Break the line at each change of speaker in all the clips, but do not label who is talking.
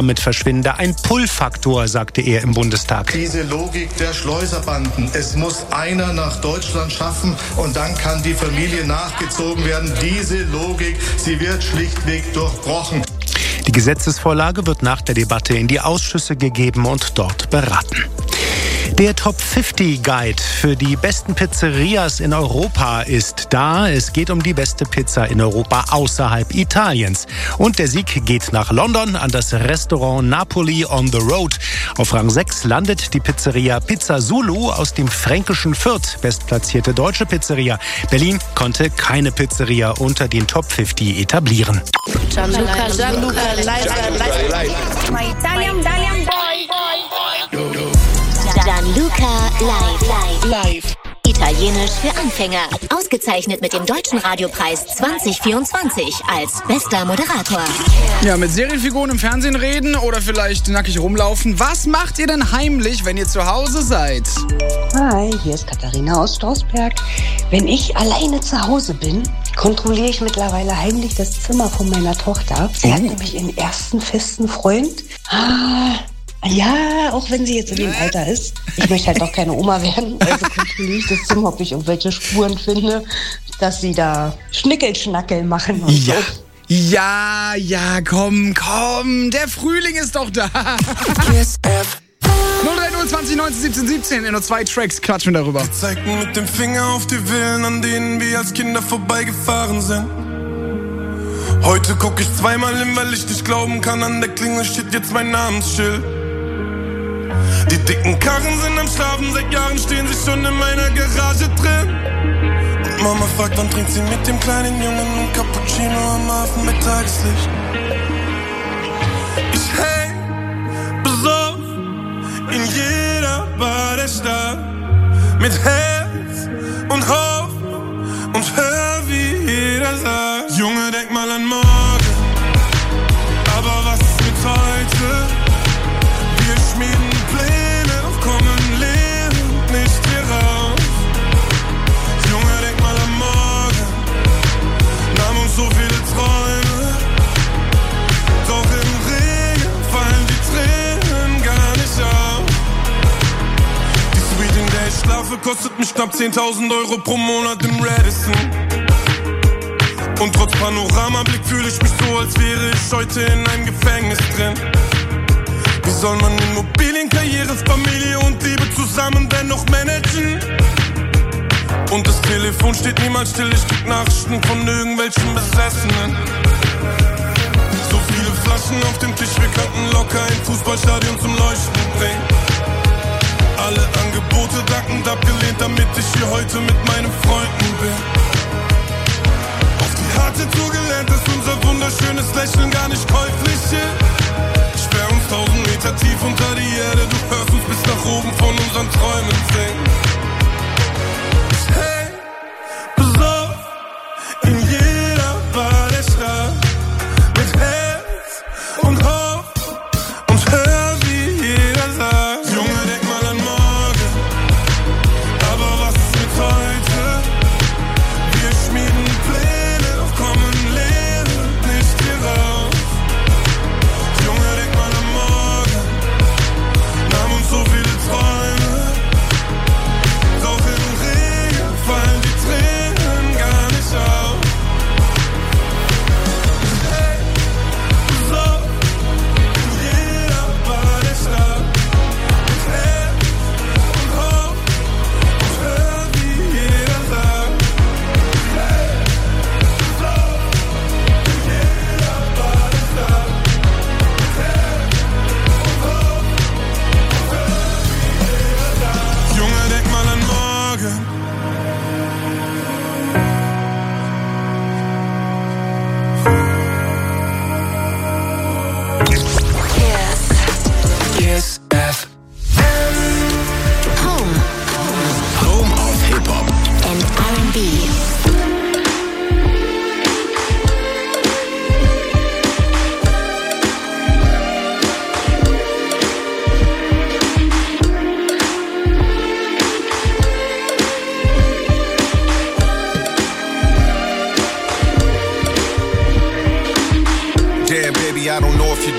Mit verschwinde ein Pull-Faktor, sagte er im Bundestag.
Diese Logik der Schleuserbanden. Es muss einer nach Deutschland schaffen und dann kann die Familie nachgezogen werden. Diese Logik, sie wird schlichtweg durchbrochen.
Die Gesetzesvorlage wird nach der Debatte in die Ausschüsse gegeben und dort beraten. Der Top 50 Guide für die besten Pizzerias in Europa ist da. Es geht um die beste Pizza in Europa außerhalb Italiens. Und der Sieg geht nach London an das Restaurant Napoli on the Road. Auf Rang 6 landet die Pizzeria Pizza Zulu aus dem fränkischen Fürth, bestplatzierte deutsche Pizzeria. Berlin konnte keine Pizzeria unter den Top 50 etablieren.
Gianluca live. Italienisch für Anfänger. Ausgezeichnet mit dem Deutschen Radiopreis 2024 als bester Moderator.
Ja, mit Serienfiguren im Fernsehen reden oder vielleicht nackig rumlaufen. Was macht ihr denn heimlich, wenn ihr zu Hause seid?
Hi, hier ist Katharina aus Strausberg. Wenn ich alleine zu Hause bin, kontrolliere ich mittlerweile heimlich das Zimmer von meiner Tochter. Sie hat nämlich ihren ersten festen Freund. Ja, auch wenn sie jetzt in dem Alter ist. Ich möchte halt doch keine Oma werden. Also kontrolliere ich das Zimmer, ob ich irgendwelche Spuren finde, dass sie da Schnickelschnackel machen und so.
Ja, komm, der Frühling ist doch da. 030 19 17 17 in nur 2 Tracks quatschen wir darüber.
Wir zeigten mit dem Finger auf die Villen, an denen wir als Kinder vorbeigefahren sind. Heute guck ich zweimal hin, weil ich nicht glauben kann, an der Klingel steht jetzt mein Namensschild. Die dicken Karren sind am Schlafen, seit Jahren stehen sie schon in meiner Garage drin. Und Mama fragt, wann trinkt sie mit dem kleinen Jungen ein Cappuccino am Hafen mit Tageslicht. Ich häng besoffen in jeder Bar der Stadt, mit Herz und Hoffnung und hör, wie jeder sagt: Junge, denk mal an morgen, aber was ist mit heute? Wir schmieden Pläne, doch kommen lebend nicht hier raus. Junge, denk mal an morgen, nahmen uns so viele Träume, doch im Regen fallen die Tränen gar nicht auf. Die Suite, in der ich schlafe, kostet mich knapp 10.000 Euro pro Monat im Radisson. Und trotz Panoramablick fühle ich mich so, als wäre ich heute in einem Gefängnis drin. Wie soll man Immobilien, Karriere, Familie und Liebe zusammen dennoch managen? Und das Telefon steht niemals still, ich krieg Nachrichten von irgendwelchen Besessenen. So viele Flaschen auf dem Tisch, wir könnten locker ein Fußballstadion zum Leuchten bringen. Alle Angebote dankend abgelehnt, damit ich hier heute mit meinen Freunden bin. Auf die harte Tour gelernt, dass unser wunderschönes Lächeln gar nicht käuflich ist. Sperr uns 1000 Meter tief unter die Erde, du hörst uns bis nach oben von unseren Träumen singen. Ich häng besoffen in jeder Bar der Stadt, mit Herz und Hoffnung und hör, wie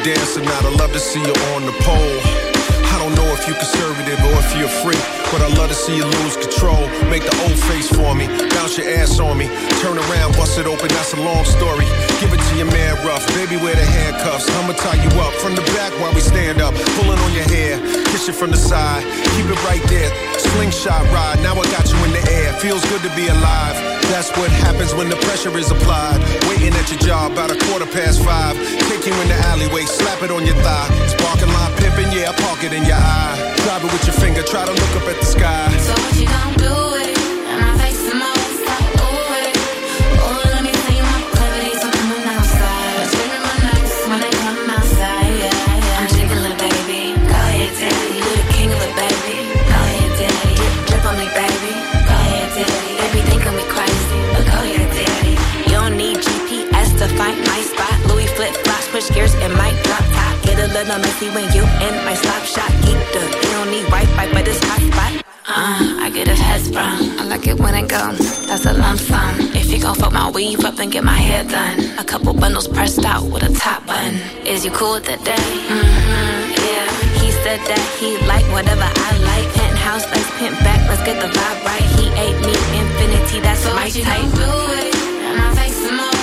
dancer, not I love to see you on the pole. I don't know if you're conservative or if you're free, but I love to see you lose control. Make the old face for me, bounce your ass on me, turn around, bust it open, that's a long story. Give it to your man rough, baby wear the handcuffs. I'ma tie you up from the back while we stand up, pulling on your hair, kiss you from the side, keep it right there. Slingshot ride, now I got you in the air. Feels good to be alive. That's what happens when the pressure is applied. Waiting at your job about 5:15. Take you in the alleyway, slap it on your thigh. Sparking line pimping, yeah, I park it in your eye. Drive it with your finger, try to look up at the sky.
So what you gon' do with it? And my face is my what's up, ooh with it. Oh, let me see my proclivities are coming outside. Triggering my nerves when they come outside, yeah. I'm chicken little baby, go ahead, daddy. You the king of it, baby. Go ahead, daddy. Drip on me, baby. Go ahead, daddy. They be thinking me crazy, but go ahead, daddy. You don't need GPS to find my spot. Louis flip-flops, push gears and might drop top. Get a little messy when you in my slop shot. Keep the, you don't need Wi-Fi, but it's hot spot. I get his head sprung. I like it when it goes. That's a lump sum. If you gon' fuck my weave up and get my hair done. A couple bundles pressed out with a top button. Is you cool with that day? Yeah. He said that he like whatever I like. Penthouse, let's pimp back. Let's get the vibe right. He ate me infinity. That's so my type. Do it. And my face is more.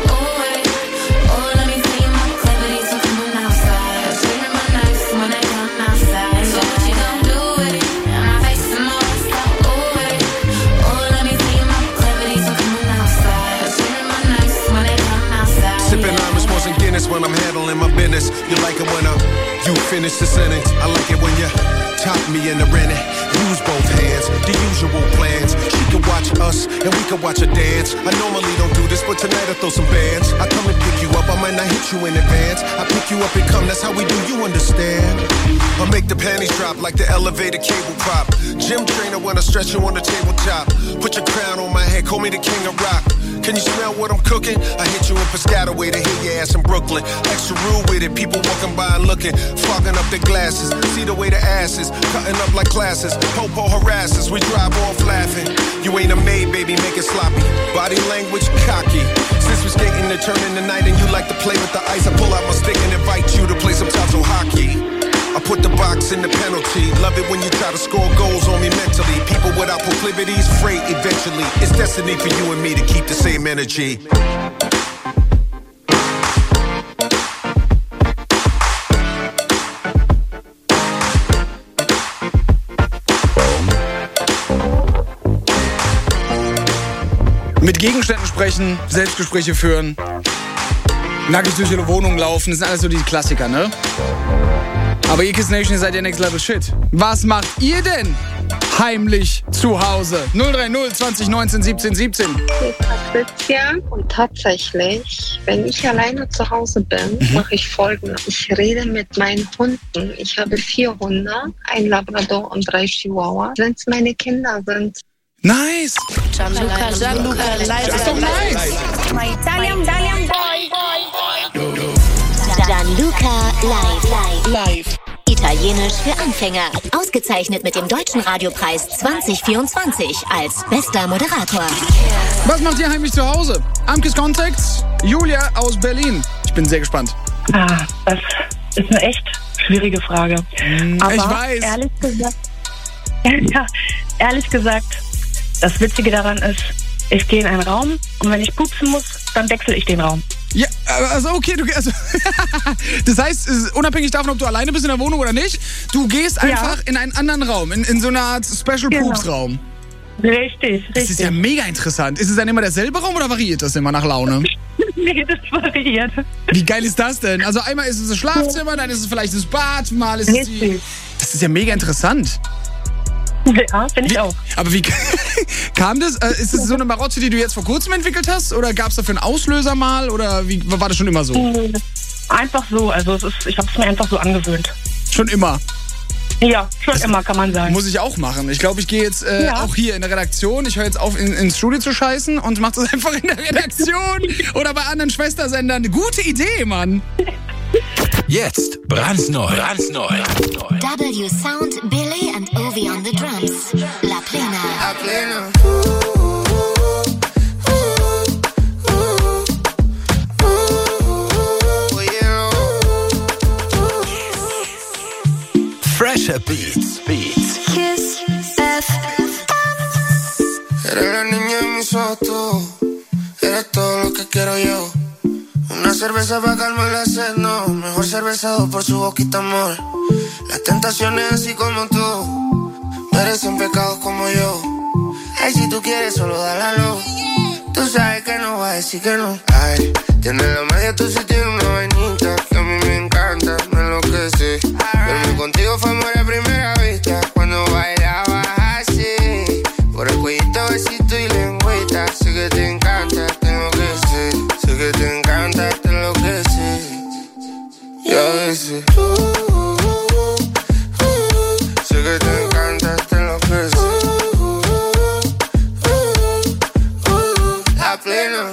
When I'm handling my business, you like it when you finish the sentence. I like it when you top me in the renting. Use both hands, the usual plans. She can watch us and we can watch her dance. I normally don't do this, but tonight I throw some bands. I come and pick you up, I might not hit you in advance. I pick you up and come, that's how we do, you understand. I make the panties drop like the elevator cable prop. Gym trainer when I stretch you on the tabletop. Put your crown on my head, call me the king of rock. Can you smell what I'm cooking? I hit you in Piscataway to hit your ass in Brooklyn. Extra rude with it, people walking by and looking, fogging up their glasses. See the way the ass is, cutting up like classes. Popo harasses, we drive off laughing. You ain't a maid, baby, make it sloppy. Body language cocky. Since we're skating to turn in the night and you like to play with the ice, I pull out my stick and invite you to play some Tazo hockey. I put the box in the penalty. Love it when you try to score goals on me mentally. People without proclivities, freight eventually. It's destiny for you and me to keep the same energy.
Mit Gegenständen sprechen, Selbstgespräche führen, nackig durch ihre Wohnung laufen, das sind alles so die Klassiker, ne? Aber ihr Kiss Nation, ihr seid ja Next Level Shit. Was macht ihr denn heimlich zu Hause? 030 20 19 17 17.
Ich bin Patricia und tatsächlich, wenn ich alleine zu Hause bin, mache ich Folgendes. Ich rede mit meinen Hunden. Ich habe 4 Hunde, ein Labrador und 3 Chihuahua. Wenn es meine Kinder sind.
Nice!
Gianluca live.
Das ist doch nice!
My Italian boy. Gianluca live. Italienisch für Anfänger. Ausgezeichnet mit dem Deutschen Radiopreis 2024 als bester Moderator.
Was macht ihr heimlich zu Hause? Amkes Contacts, Julia aus Berlin. Ich bin sehr gespannt.
Das ist eine echt schwierige Frage. Aber
ich weiß.
Ehrlich gesagt, das Witzige daran ist, ich gehe in einen Raum und wenn ich pupsen muss, dann wechsle ich den Raum.
Ja, also okay, das heißt, unabhängig davon, ob du alleine bist in der Wohnung oder nicht, du gehst einfach in einen anderen Raum, in so eine Art Special-Poops-Raum.
Richtig.
Das ist ja mega interessant. Ist es dann immer derselbe Raum oder variiert das immer nach Laune?
Nee, das variiert.
Wie geil ist das denn? Also einmal ist es das Schlafzimmer, dann ist es vielleicht das Bad, mal ist es die... Das ist ja mega interessant.
Ja, finde ich auch.
Aber wie kam das? Ist das so eine Marotte, die du jetzt vor kurzem entwickelt hast? Oder gab es dafür einen Auslöser mal? Oder wie war das schon immer so?
Einfach so. Also ich habe es mir einfach so angewöhnt.
Schon immer?
Ja, schon das immer, kann man sagen.
Muss ich auch machen. Ich glaube, ich gehe jetzt auch hier in der Redaktion. Ich höre jetzt auf, ins Studio zu scheißen und mache das einfach in der Redaktion oder bei anderen Schwestersendern. Gute Idee, Mann.
Jetzt brandneu.
W Sound, Billy and Ovi on the drums. La Plena.
Italienische Beats.
Kiss FM.
Eres la niña de mis ojos, tú. Eres todo lo que quiero yo. Una cerveza para calmar la sed, no. Mejor cervezado por su boquita, amor. Las tentaciones así como tú merecen pecados como yo. Ay, si tú quieres, solo dale la luz. Tú sabes que no vas a decir que no. Ay, tienes la media, tú sí tienes una vainita que a mí me encanta, me enloquece. Verme contigo fue amor a primera vista. Cuando bailabas así, por el cuellito, besito y lengüita. Sé que te encanta, tengo que ser. Sé que te encanta, te enloquece. Y a veces sé que te encanta, te enloquece. La plena.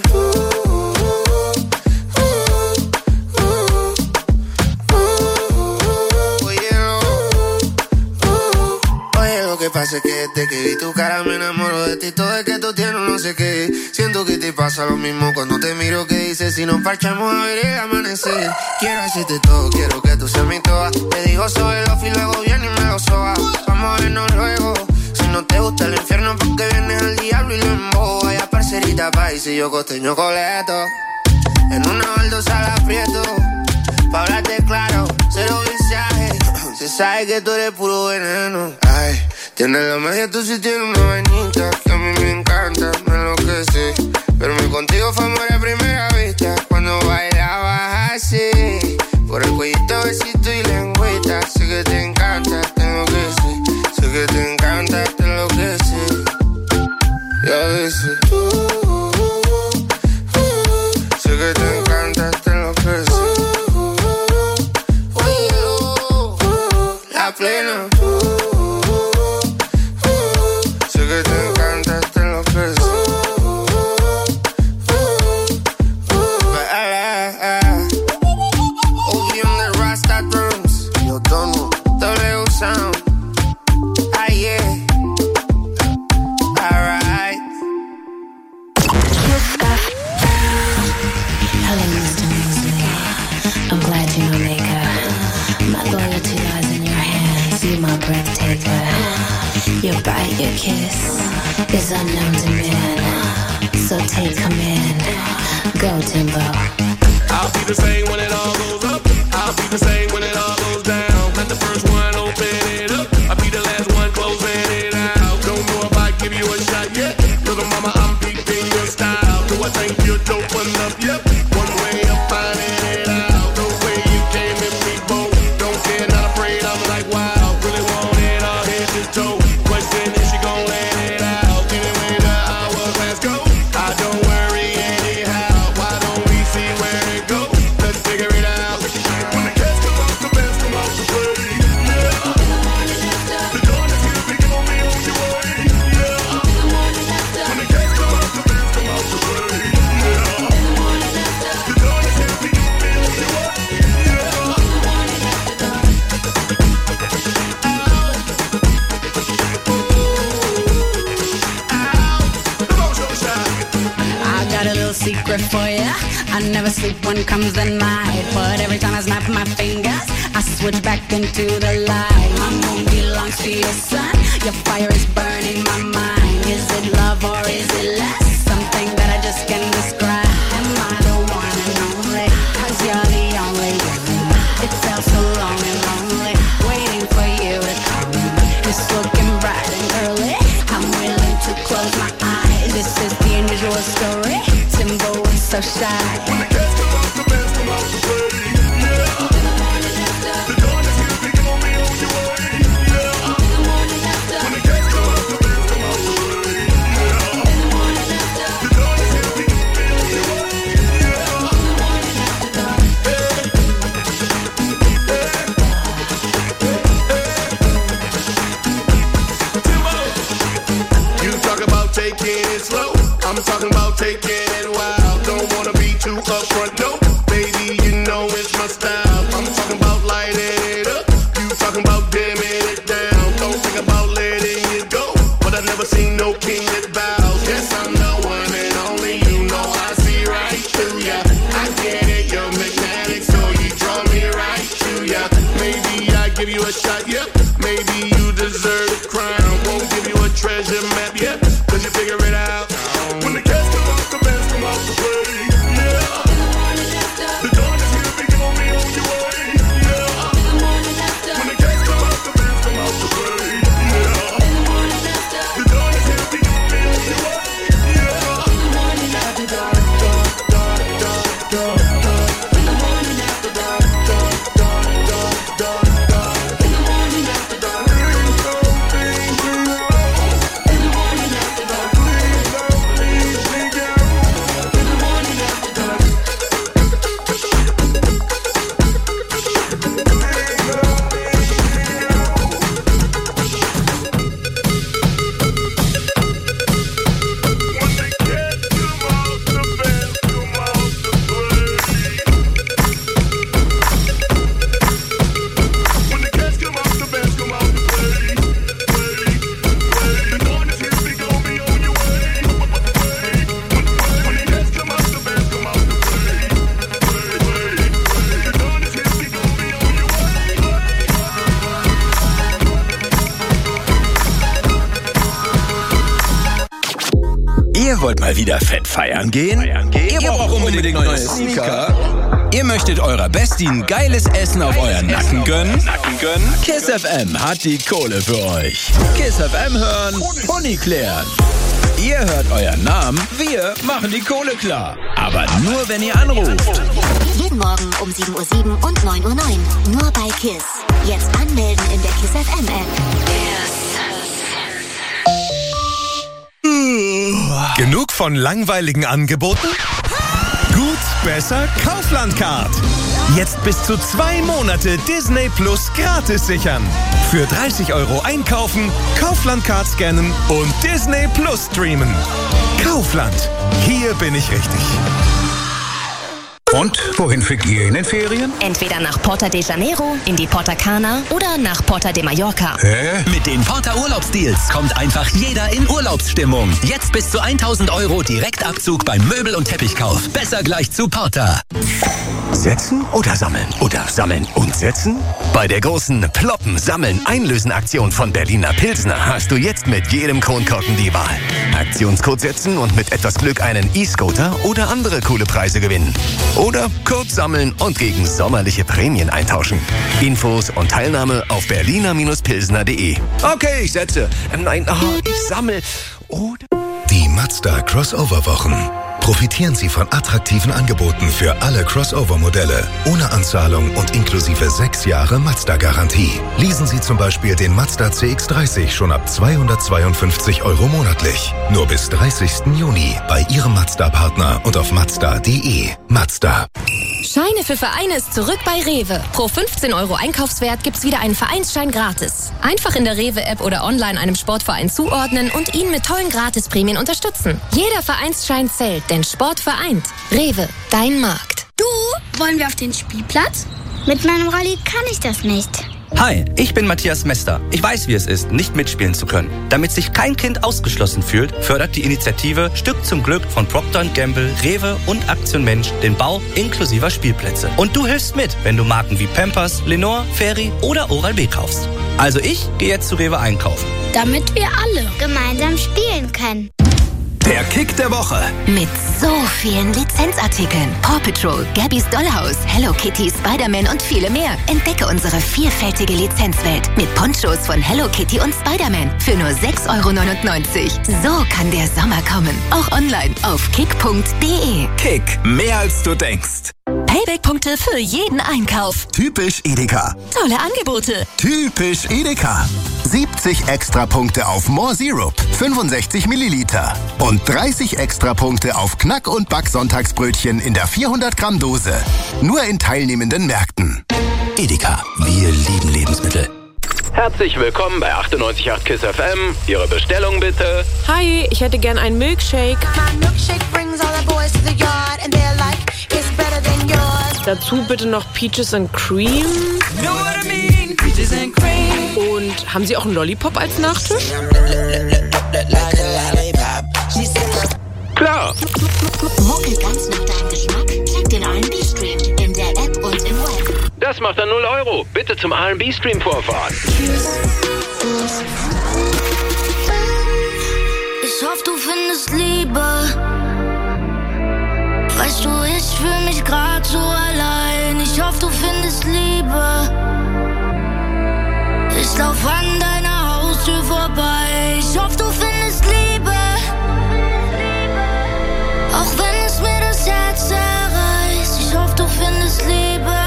Lo que pasa es que desde que vi tu cara me enamoro de ti. Todo es que tú tienes no sé qué. Siento que te pasa lo mismo cuando te miro. Que dices si nos parchamos a ver el amanecer. Quiero hacerte todo, quiero que tú seas mi toa. Te digo soy el off y luego viene y me lo soba. Vamos a vernos luego. Si no te gusta el infierno porque vienes al diablo y lo embobo. Vaya parcerita país y yo costeño coleto. En una baldosa la aprieto. Pa' hablarte claro, cero visaje. Se sabe que tú eres puro veneno. Ay, tienes la media, tú sí tienes una vainita que a mí me encanta, me enloquece. Verme contigo fue amor a primera vista. Cuando bailabas así, por el cuellito, besito y lengüita. Sé que te encanta, tengo que ser. Sé que te encanta, te enloquece. Y a veces sé que te encanta, te enloquece. La plena. Sé que te encanta, te enloquece. Obi on the Rasta drums. Yo tono, W sound. Ah yeah. Alright.
Hello, Mr. Mosley. I'm glad you're my maker. My loyalty lies in your hands. You're my breathtaker. Your bite, your kiss is unknown to man. So take command. Go, Timbo.
I'll be the same when it all goes up. I'll be the same when it all goes down. Let the first one open it up. I'll be the last one closing it out. Don't know if I give you a shot yet. Little mama, I'm peeping your style. Do I think you're dope enough? Yep. One way of finding it out. The way you came in me bold. Don't care, not afraid. I'm like, wow. Really want it all head to toe. Question is she gon' let it out? Anyway, the hourglass go. I don't worry anyhow. Why don't we see where it goes? Let's figure it out. When the cats come out, the bands come out to play. Yeah. The dawn is here, we gon' be on your way. Yeah. When the cats come out, the bands come out to play. Yeah. The dawn is here, we gon' be on your way.
I got a little secret for ya. I never sleep when comes the night, but every time I snap my fingers, I switch back into the light. My moon belongs to your sun. Your fire is burning my mind. Is it love or is it less? Something that I just can't describe. Am I the one and only? 'Cause you're the only one. It felt so long and lonely, waiting for you to come. It's looking bright and early. I'm willing to close my eyes. This is the unusual story. Timbo is so shy.
When the cats come out, the bands come out to play. Yeah. The dawn is here, we gon' be on your way. Yeah. When the cats come out, the bands come out to play. Yeah. The dawn is here, we gon' be on your way. You talk about taking it slow. I'm talking about taking it wild. Don't wanna be too upfront, no. Baby, you know it's my style. I'm talking about lighting it up. You talking about dimming it down. Don't think about letting it go. But I've never seen no king that bows. Yes, I'm the one and only. You know I see right through ya. I get it, you're magnetic, so you draw me right to ya. Maybe I give you a shot, yeah. Maybe you deserve a crown. Won't give you a treasure map, yeah. Cause you figure it out. When the cats come out, the bands come out to play, yeah. The dawn is here, we gon' be on your way, yeah. When the cats come out, the bands come out to play, yeah. The dawn is here, we gon' be on your way, yeah.
Ihr wollt mal wieder fett feiern gehen? Ihr braucht unbedingt neue Sneaker? Ihr möchtet eurer Bestie ein geiles Essen auf euren Nacken gönnen? Kiss FM hat die Kohle für euch. Kiss FM hören, Pony klären. Ihr hört euren Namen, wir machen die Kohle klar. Aber nur, wenn ihr anruft.
Jeden Morgen um 7.07 Uhr und 9.09 Uhr. Nur bei KISS. Jetzt anmelden in der KISS FM App.
Genug von langweiligen Angeboten? Gut, besser Kaufland-Card. Jetzt bis zu 2 Monate Disney Plus gratis sichern. Für 30 € einkaufen, Kaufland-Card scannen und Disney Plus streamen. Kaufland. Hier bin ich richtig.
Und wohin fliegt ihr in den Ferien?
Entweder nach Porto de Janeiro, in die Porta Cana oder nach Porta de Mallorca.
Hä?
Mit den Porta Urlaubsdeals kommt einfach jeder in Urlaubsstimmung. Jetzt bis zu 1.000 € Direktabzug beim Möbel- und Teppichkauf. Besser gleich zu Porta.
Setzen oder sammeln? Oder sammeln und setzen? Bei der großen Ploppen-Sammeln-Einlösen-Aktion von Berliner Pilsner hast du jetzt mit jedem Kronkorken die Wahl. Aktionscode setzen und mit etwas Glück einen E-Scooter oder andere coole Preise gewinnen. Oder Code sammeln und gegen sommerliche Prämien eintauschen. Infos und Teilnahme auf berliner-pilsner.de. Okay, ich setze. Nein, ich sammle. Oder...
Die Mazda Crossover-Wochen. Profitieren Sie von attraktiven Angeboten für alle Crossover-Modelle, ohne Anzahlung und inklusive 6 Jahre Mazda-Garantie. Leasen Sie zum Beispiel den Mazda CX-30 schon ab 252 € monatlich. Nur bis 30. Juni bei Ihrem Mazda-Partner und auf Mazda.de. Mazda.
Scheine für Vereine ist zurück bei Rewe. Pro 15 € Einkaufswert gibt's wieder einen Vereinsschein gratis. Einfach in der Rewe-App oder online einem Sportverein zuordnen und ihn mit tollen Gratisprämien unterstützen. Jeder Vereinsschein zählt, denn Sport vereint. Rewe, dein Markt.
Du, wollen wir auf den Spielplatz? Mit meinem Rolli kann ich das nicht.
Hi, ich bin Matthias Mester. Ich weiß, wie es ist, nicht mitspielen zu können. Damit sich kein Kind ausgeschlossen fühlt, fördert die Initiative Stück zum Glück von Procter & Gamble, Rewe und Aktion Mensch den Bau inklusiver Spielplätze. Und du hilfst mit, wenn du Marken wie Pampers, Lenore, Fairy oder Oral-B kaufst. Also ich gehe jetzt zu Rewe einkaufen.
Damit wir alle gemeinsam spielen können.
Der Kick der Woche.
Mit so vielen Lizenzartikeln. Paw Patrol, Gabby's Dollhouse, Hello Kitty, Spider-Man und viele mehr. Entdecke unsere vielfältige Lizenzwelt mit Ponchos von Hello Kitty und Spider-Man für nur 6,99 €. So kann der Sommer kommen. Auch online auf kick.de.
Kick, mehr als du denkst.
Payback-Punkte für jeden Einkauf.
Typisch Edeka.
Tolle Angebote.
Typisch Edeka. 70 Extrapunkte auf More Syrup, 65 Milliliter. Und 30 Extrapunkte auf Knack- und Back-Sonntagsbrötchen in der 400-Gramm-Dose. Nur in teilnehmenden Märkten.
Edeka, wir lieben Lebensmittel.
Herzlich willkommen bei 98.8 KISS FM. Ihre Bestellung bitte.
Hi, ich hätte gern einen Milkshake. Dazu bitte noch Peaches and Cream. Und haben Sie auch einen Lollipop als Nachtisch?
Klar.
Mucke ganz nach deinem Geschmack? Check den R&B-Stream in der App und im Web.
Das macht dann 0 Euro. Bitte zum R&B-Stream vorfahren.
Ich hoffe, du findest Liebe. Weißt du, ich fühl mich grad so allein. Ich hoffe, du findest Liebe. Ich lauf an deiner Haustür vorbei. Ich hoffe, du findest Liebe. Auch wenn es mir das Herz zerreißt. Ich hoffe, du findest Liebe.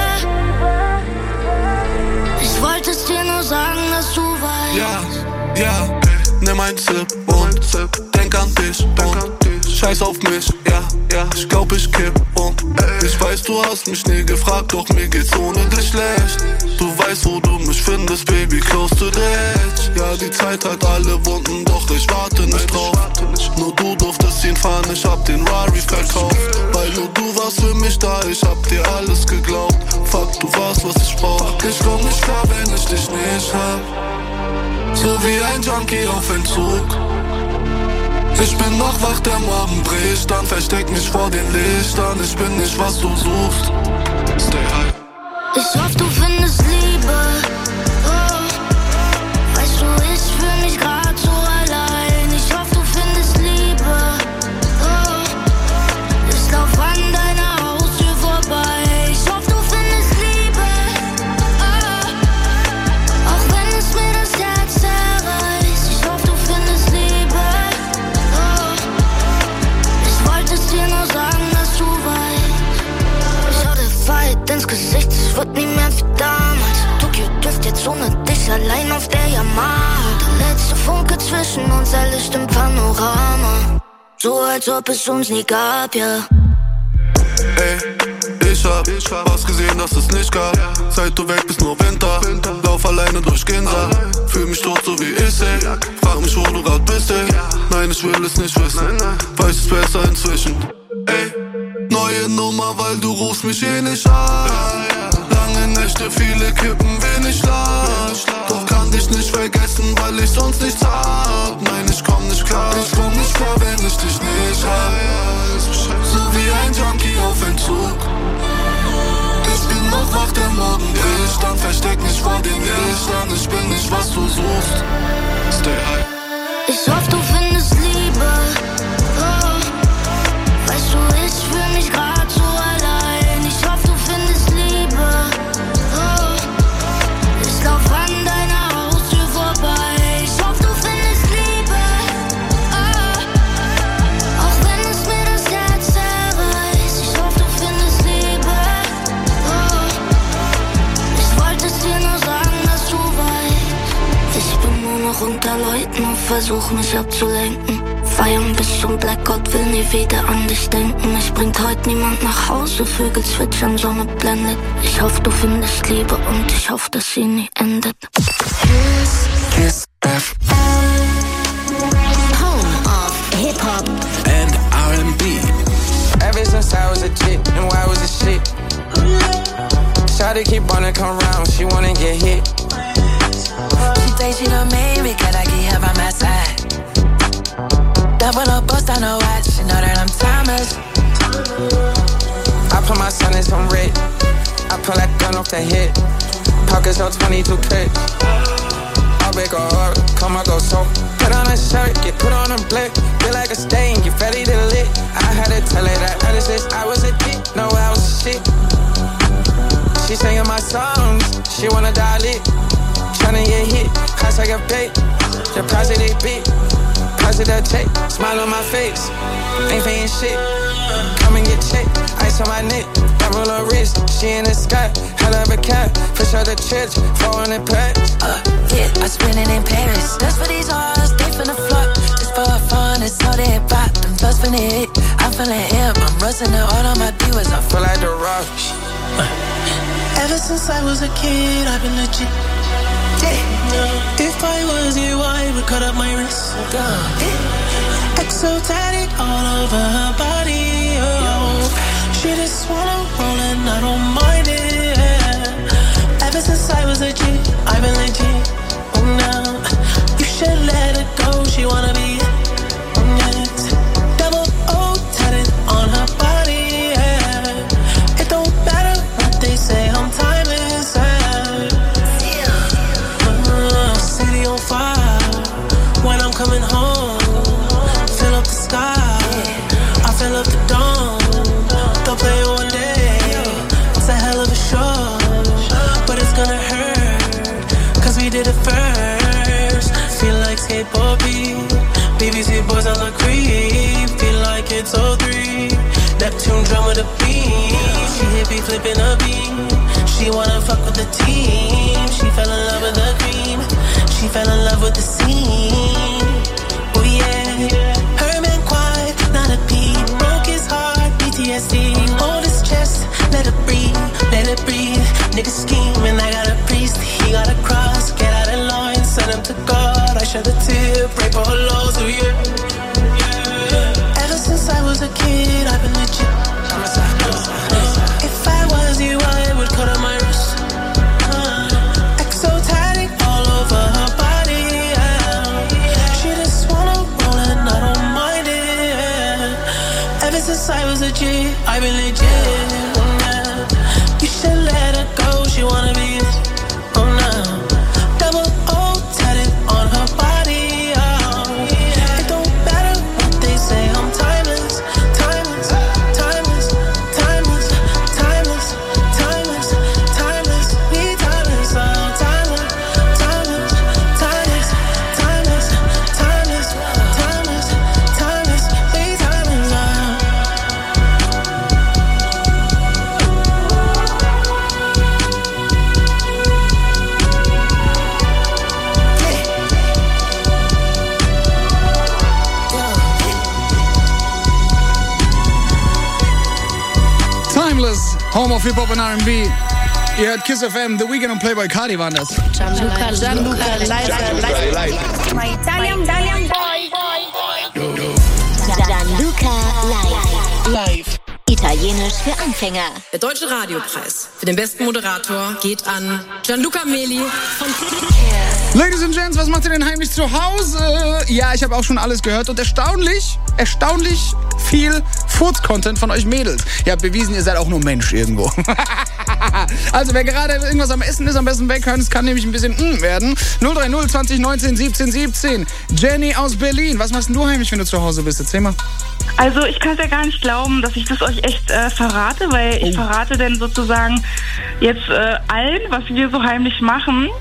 Ich wollte es dir nur sagen, dass du weißt.
Ja, nimm ein Sip und denk an dich und scheiß auf mich, ja, ich glaub ich kipp um. Ich weiß, du hast mich nie gefragt, doch mir geht's ohne dich schlecht. Du weißt, wo du mich findest, Baby, close to the edge. Ja, die Zeit hat alle Wunden, doch ich warte nicht drauf. Nur du durftest ihn fahren, ich hab den Rari verkauft. Weil nur du warst für mich da, ich hab dir alles geglaubt. Fuck, du warst, was ich brauch. Ich komm nicht klar, wenn ich dich nicht hab. So wie ein Junkie auf Entzug. Ich bin noch wach, der Morgen bricht an. Versteck mich vor den Lichtern. Ich bin nicht, was du suchst. Stay high.
Ich hoffe, du findest Liebe. Oh. Weißt du, ich fühl mich grad so allein. Ich hoffe, du findest Liebe. Oh. Ich lauf an deiner Haustür vorbei. Ich hoffe, du findest Liebe. Oh. Auch wenn es mir das Herz zerreißt. Ich hoffe, du findest Liebe. Oh. Ich wollte es dir nur sagen, dass du weißt. Ich hau der Fight ins Gesicht, es wird nie mehr wie damals. Tokio dürft jetzt ohne dich allein auf der Yamaha. Der letzte Funke zwischen uns, erlischt im Panorama. So als ob es uns nie gab, ja.
Ey, ich hab was gesehen, das es nicht gab. Seit du weg bist, nur Winter. Lauf alleine durch Ginza. Fühl mich tot, so wie ich, ey. Frag mich, wo du grad bist, ey. Nein, ich will es nicht wissen. Weiß es besser inzwischen. Ey, neue Nummer, weil du rufst mich eh nicht an. Lange Nächte, viele Kippen, wenig Schlaf. Doch kann dich nicht vergessen, weil ich sonst nichts hab. Nein, ich komm nicht klar. Ich komm nicht klar, wenn ich dich nicht hab. So wie ein Junkie auf Entzug. Ich bin noch wach, der Morgen bricht an. Versteck mich vor den Lichtern. Ich bin nicht, was du suchst. Stay high.
Ich hoffe, du findest Liebe. Oh. Weißt du, ich fühl mich grad so allein. Ich hoffe, du findest Liebe. Oh. Ich lauf an deiner Haustür vorbei. Ich hoffe, du findest Liebe. Oh. Auch wenn es mir das Herz zerreißt. Ich hoffe, du findest Liebe. Oh. Ich wollte es dir nur sagen, dass du weißt. Ich bin nur noch unter Leuten und versuch mich abzulenken. Feiern bis zum Blackout, will nie wieder an dich denken. Mich bringt heute niemand nach Hause, Vögel zwitschern, Sonne blendet. Ich hoffe, du findest Liebe und ich hoffe, dass sie nie endet.
Kiss FM. Home of Hip-Hop and R&B.
Ever since I was a chick, and why was a shit? Shawty keep wanna come round, she wanna get hit.
She say she done made me, can I get her by my side? Double up, bust on her watch, she know that I'm timeless.
I put my son in some red, I pull that gun off the hip. Pockets on 22 clips. I'll make a heart, come I go so. Put on a shirt, get put on a blick. Feel like a stain, get ready to lit. I had to tell her that ever since I was a kid, no I was a shit. She singing my songs, she wanna die lit. Tryna get hit, cause I got paid. The price of they beat, price of that tape. Smile on my face, ain't paying shit. Come and get checked, ice on my neck. Double her wrist, she in the sky. Hell of a cat, fish out the church, 400 packs.
Yeah, I spend it in Paris. That's for these hoes, they finna flock. Just for fun, it's all they bought. Them thugs finna hit, I'm feeling hip. I'm rusting the all on my divas, I feel like the rock.
Ever since I was a kid, I've been legit. If I was you, I would cut up my wrist. Exo tatted all over her body. Oh, she just wanna roll and I don't mind it. Ever since I was a G, I've been legit. Oh, now you should let it go. She wanna be yes. Double O tatted on her body. Yeah. It don't matter what they say, I'm timing. did it first. Feel like skateboard beat. BBC boys on the creep. Feel like it's 03. Neptune drum with a beat. She hippie flipping a beat. She wanna fuck with the team. She fell in love with the cream. She fell in love with the scene. Oh yeah. Her man quiet, not a peep. Broke his heart, PTSD. Hold his chest, let it breathe, let it breathe. Nigga scheming, I got a priest. He got a cross, get out of line, send him to God. I shed a tear, pray for her loss, oh yeah. Ever since I was a kid, I've been legit. If I was you, I would cut on my wrist. Exotic all over her body, yeah. She just wanna roll and I don't mind it, yeah. Ever since I was a G, I've been legit, yeah. You should let her go, she wanna be it, oh no. Double O tatted on her body, oh. It don't matter what they say, I'm timeless, timeless, timeless, timeless, timeless, timeless, timeless, we timeless, oh. Timeless, timeless, timeless, timeless, timeless, timeless, timeless, we timeless, oh.
Timeless, Home of Hip-Hop und R&B. Ihr hört Kiss FM, The Weeknd und Playboy Cardi waren das.
Gianluca live.
Italian boy. Gianluca live. Italienisch für Anfänger.
Der Deutsche Radiopreis für den besten Moderator geht an Gianluca Meli von
Ladies and Gents, was macht ihr denn heimlich zu Hause? Ja, ich habe auch schon alles gehört und erstaunlich viel Furz-Content von euch Mädels. Ihr habt bewiesen, ihr seid auch nur Mensch irgendwo. Also wer gerade irgendwas am Essen ist, am besten weghören. Es kann nämlich ein bisschen werden. 030 20 19 17 17. Jenny aus Berlin. Was machst denn du heimlich, wenn du zu Hause bist? Erzähl mal.
Also ich kann es ja gar nicht glauben, dass ich das euch echt verrate, weil ich verrate denn sozusagen jetzt allen, was wir so heimlich machen.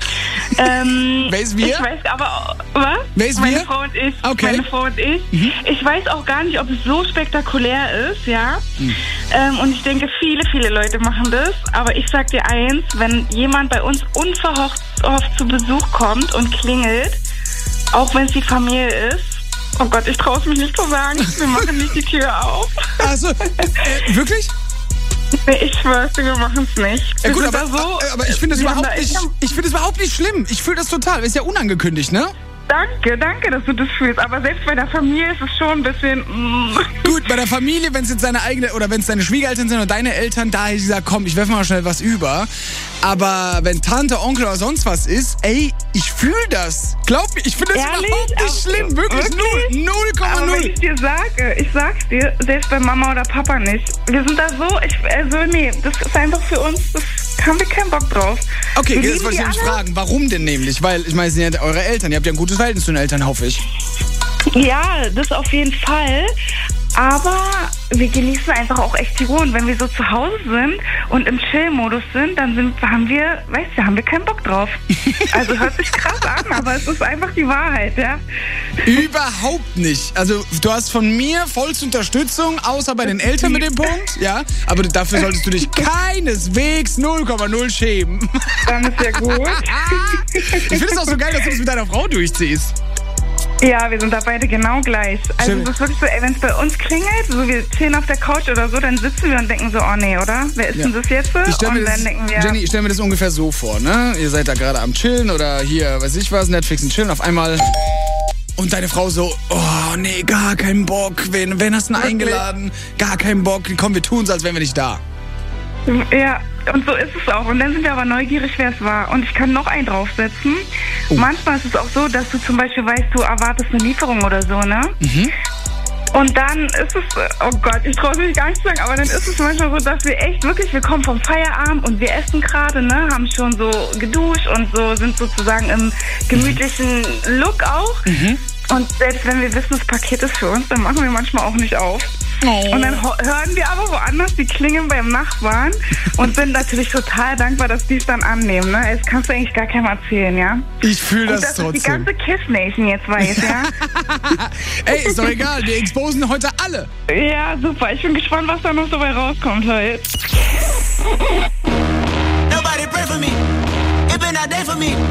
Wer ist wir?
Ich weiß aber, was?
Wer ist
meine
wir?
Frau und ich.
Okay.
Meine Frau und ich. Mhm. Ich weiß auch gar nicht, ob es so spektakulär ist, ja. Mhm. Und ich denke, viele Leute machen das. Aber ich sag dir eins, wenn jemand bei uns unverhofft zu Besuch kommt und klingelt, auch wenn es die Familie ist, oh Gott, ich traue es mich nicht zu sagen, wir machen nicht die Tür auf.
Also, wirklich?
Nee, ich schwör's dir, wir machen es nicht.
Ja, gut, aber ich finde es überhaupt nicht schlimm. Ich fühle das total. Ist ja unangekündigt, ne?
Danke, dass du das fühlst. Aber selbst bei der Familie ist es schon ein bisschen...
Gut, bei der Familie, wenn es jetzt deine eigene oder wenn es deine Schwiegereltern sind oder deine Eltern, da hätte ich gesagt, komm, ich werfe mal schnell was über. Aber wenn Tante, Onkel oder sonst was ist, ey, ich fühle das. Glaub mir, ich finde das überhaupt nicht schlimm. Wirklich 0,0.
Aber wenn ich dir sage, ich sag's dir, selbst bei Mama oder Papa nicht. Wir sind da so, das ist einfach für uns, das haben wir keinen Bock drauf.
Okay, jetzt wollte ich nämlich fragen, warum denn nämlich? Weil, ich meine, es sind ja eure Eltern, ihr habt ja ein gutes Verhältnis zu den Eltern, hoffe ich.
Ja, das auf jeden Fall. Aber wir genießen einfach auch echt die Ruhe. Und wenn wir so zu Hause sind und im Chill-Modus sind, dann haben wir keinen Bock drauf. Also hört sich krass an, aber es ist einfach die Wahrheit, ja.
Überhaupt nicht. Also du hast von mir vollste Unterstützung, außer bei den Eltern mit dem Punkt, ja. Aber dafür solltest du dich keineswegs 0,0 schämen.
Dann ist ja gut.
Ich finde es auch so geil, dass du das mit deiner Frau durchziehst.
Ja, wir sind da beide genau gleich. Also es ist wirklich so, wenn es bei uns klingelt, so wir chillen auf der Couch oder so, dann sitzen wir und denken so, oh nee, oder? Wer ist denn das jetzt?
Jenny, ich stelle mir das ungefähr so vor, ne? Ihr seid da gerade am Chillen oder hier, weiß ich was, Netflix und chillen, auf einmal... Und deine Frau so, oh nee, gar keinen Bock, wen hast du denn eingeladen? Gar keinen Bock, komm, wir tun's, als wären wir nicht da.
Ja, und so ist es auch. Und dann sind wir aber neugierig, wer es war. Und ich kann noch einen draufsetzen. Manchmal ist es auch so, dass du zum Beispiel weißt, du erwartest eine Lieferung oder so, ne? Mhm. Und dann ist es, oh Gott, ich traue es mich gar nicht zu sagen, aber dann ist es manchmal so, dass wir echt wirklich, wir kommen vom Feierabend und wir essen gerade, ne, haben schon so geduscht und so, sind sozusagen im gemütlichen Look auch. Mhm. Und selbst wenn wir wissen, das Paket ist für uns, dann machen wir manchmal auch nicht auf. Oh. Und dann hören wir aber woanders die Klingeln beim Nachbarn und sind natürlich total dankbar, dass die es dann annehmen. Ne? Das kannst du eigentlich gar keinem erzählen, ja?
Ich fühle das trotzdem.
Und dass die ganze Kiss Nation jetzt weiß, ja?
Ey, ist doch egal, wir exposen heute alle.
Ja, super. Ich bin gespannt, was da noch dabei rauskommt heute.
Nobody pray for me. It been a day for me.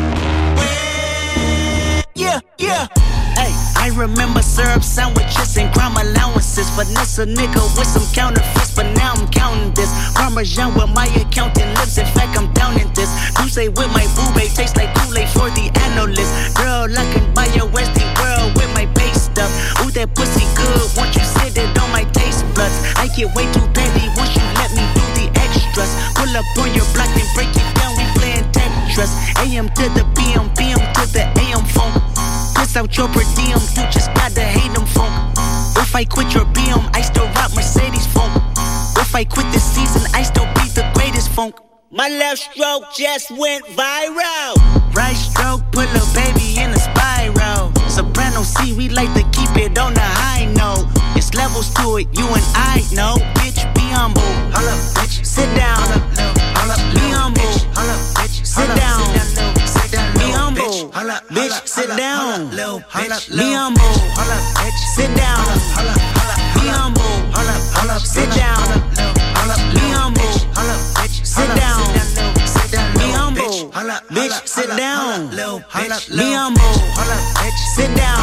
Yeah, yeah. Hey, I remember syrup sandwiches and crime allowances. Finesse a nigga with some counterfeits, but now I'm counting this. Parmesan where my accountant lives, in fact I'm down in this. You say with my boo babe, tastes like Kool-Aid for the analyst. Girl, I can buy your Westie world with my base stuff. Ooh, that pussy good, once you sit it on my taste buds. I get way too petty once you let me do the extras. Pull up on your block and break it down, we playing Tetris. AM to the PM, PM to the AM phone. Piss out your per diem, you just gotta hate them funk. If I quit your BM, I still rock Mercedes funk. If I quit this season, I still be the greatest funk. My left stroke just went viral. Right stroke put a baby in a spiral. Soprano C, we like to keep it on the high note. It's levels to it, you and I know. Bitch, be humble. Hold up, bitch. Sit down. Hold up, be humble. Hold up, bitch. Sit down. Be humble. Bitch, sit down. Be humble. Sit down. Be humble. Sit down. Be humble. Sit down. Be humble. Bitch, sit down. Be humble. Sit down.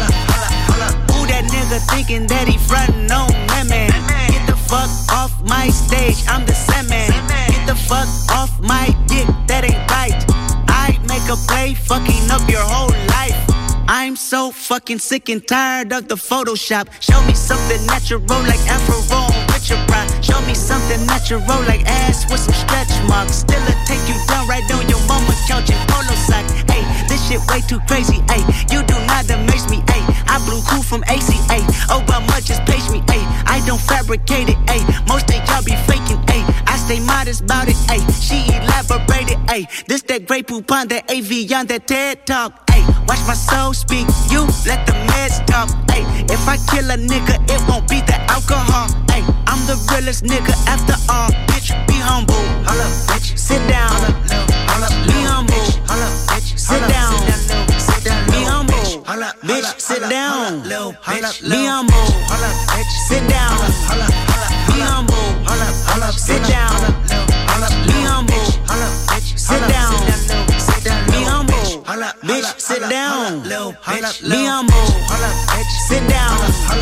Who that nigga thinking that he frontin' on me, man? Get the fuck off my stage, I'm the Sandman. Get the fuck off my dick, that ain't right. I make a play, fucking up your whole life. I'm so fucking sick and tired of the Photoshop. Show me something natural like Afro with your pride. Show me something natural like ass with some stretch marks. Still'll take you down right on your mama couch in polo socks. Hey, this shit way too crazy. Hey, you do not amaze me. Hey, I blew cool from ACA. Obama just page me. Hey, I don't fabricate it. Hey, most of y'all be faking. Hey, I stay modest about it. Hey, she elaborated. Hey, this that Grey Poupon, that AV on that TED Talk. Ay, watch my soul speak, you let the meds talk. Ay, if I kill a nigga, it won't be the alcohol. Ay, I'm the realest nigga after all. Bitch, be humble. Hold up, bitch. Sit down. Be humble. Sit down. Be humble. Bitch, sit down. Be humble. Sit down. Be humble. Sit down. Be humble. Sit down. Be humble. Bitch, sit down. Be humble. Sit down.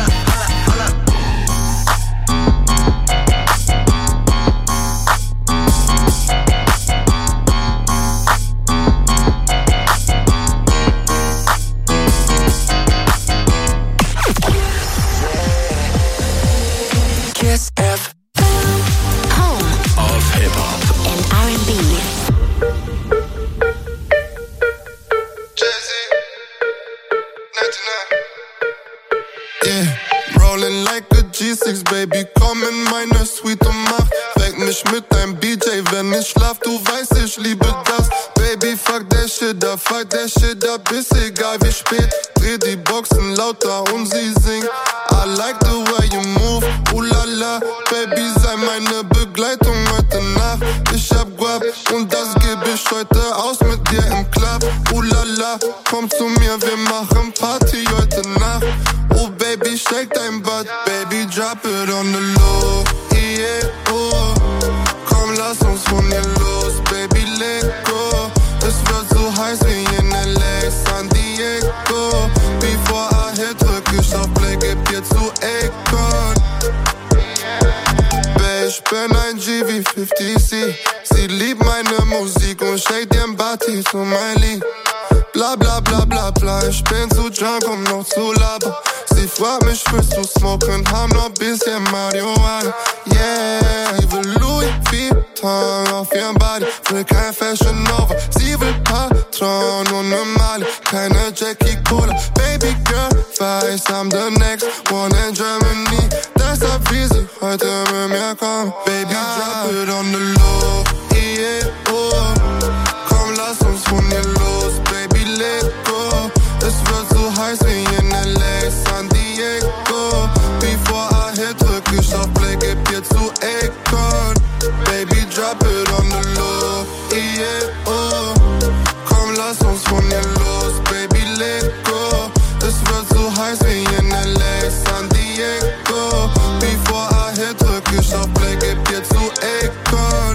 Kiss F. Home of Hip Hop
and R&B.
Yeah, rolling like a G6, Baby, komm in meine Suite und mach Weck mich mit deinem BJ, wenn ich schlaf, du weißt, ich liebe das. Baby, fuck that shit up, ist egal wie spät. Dreh die Boxen lauter und sie singt. I like the way you move, ulala. Baby, sei meine Begleitung heute Nacht. Ich hab Guap und das geb ich heute aus mit dir im Club. Ulala, komm zu mir, wir machen Party heute Nacht. Oh Baby, shake dein Butt, Baby, drop it on the low. Yeah, oh. Komm, lass uns von hier los, Baby, let go. Es wird so heiß wie in LA, San Diego. Before I hit, drück ich auf Play, geb dir zu Akon. Ich bin ein G wie 50C. Sie liebt meine Musik und shake den Body zu mein Lied. Bla bla bla bla bla, ich bin zu drunk, um noch zu labern. Sie fragt mich, willst du smoken, haben noch bisschen Marihuana. Yeah, ich will Louis Vuitton auf ihrem Body, will kein Fashion Nova. Sie will Patron und ne Mali, keine Jackie Cola. Baby girl, weiß, I'm the next one in Germany. Deshalb will sie heute mit mir kommen. Baby, drop it on the low, yeah, oh. Komm, lass uns von hier los, Baby, let go. Es wird so heiß wie in LA, San Diego. Before I hit, drück muss von ihr los, Baby, let go. Es wird so heiß wie in L.A., San Diego. Bevor I hit, drück ich auf Play, geb dir zu Akon.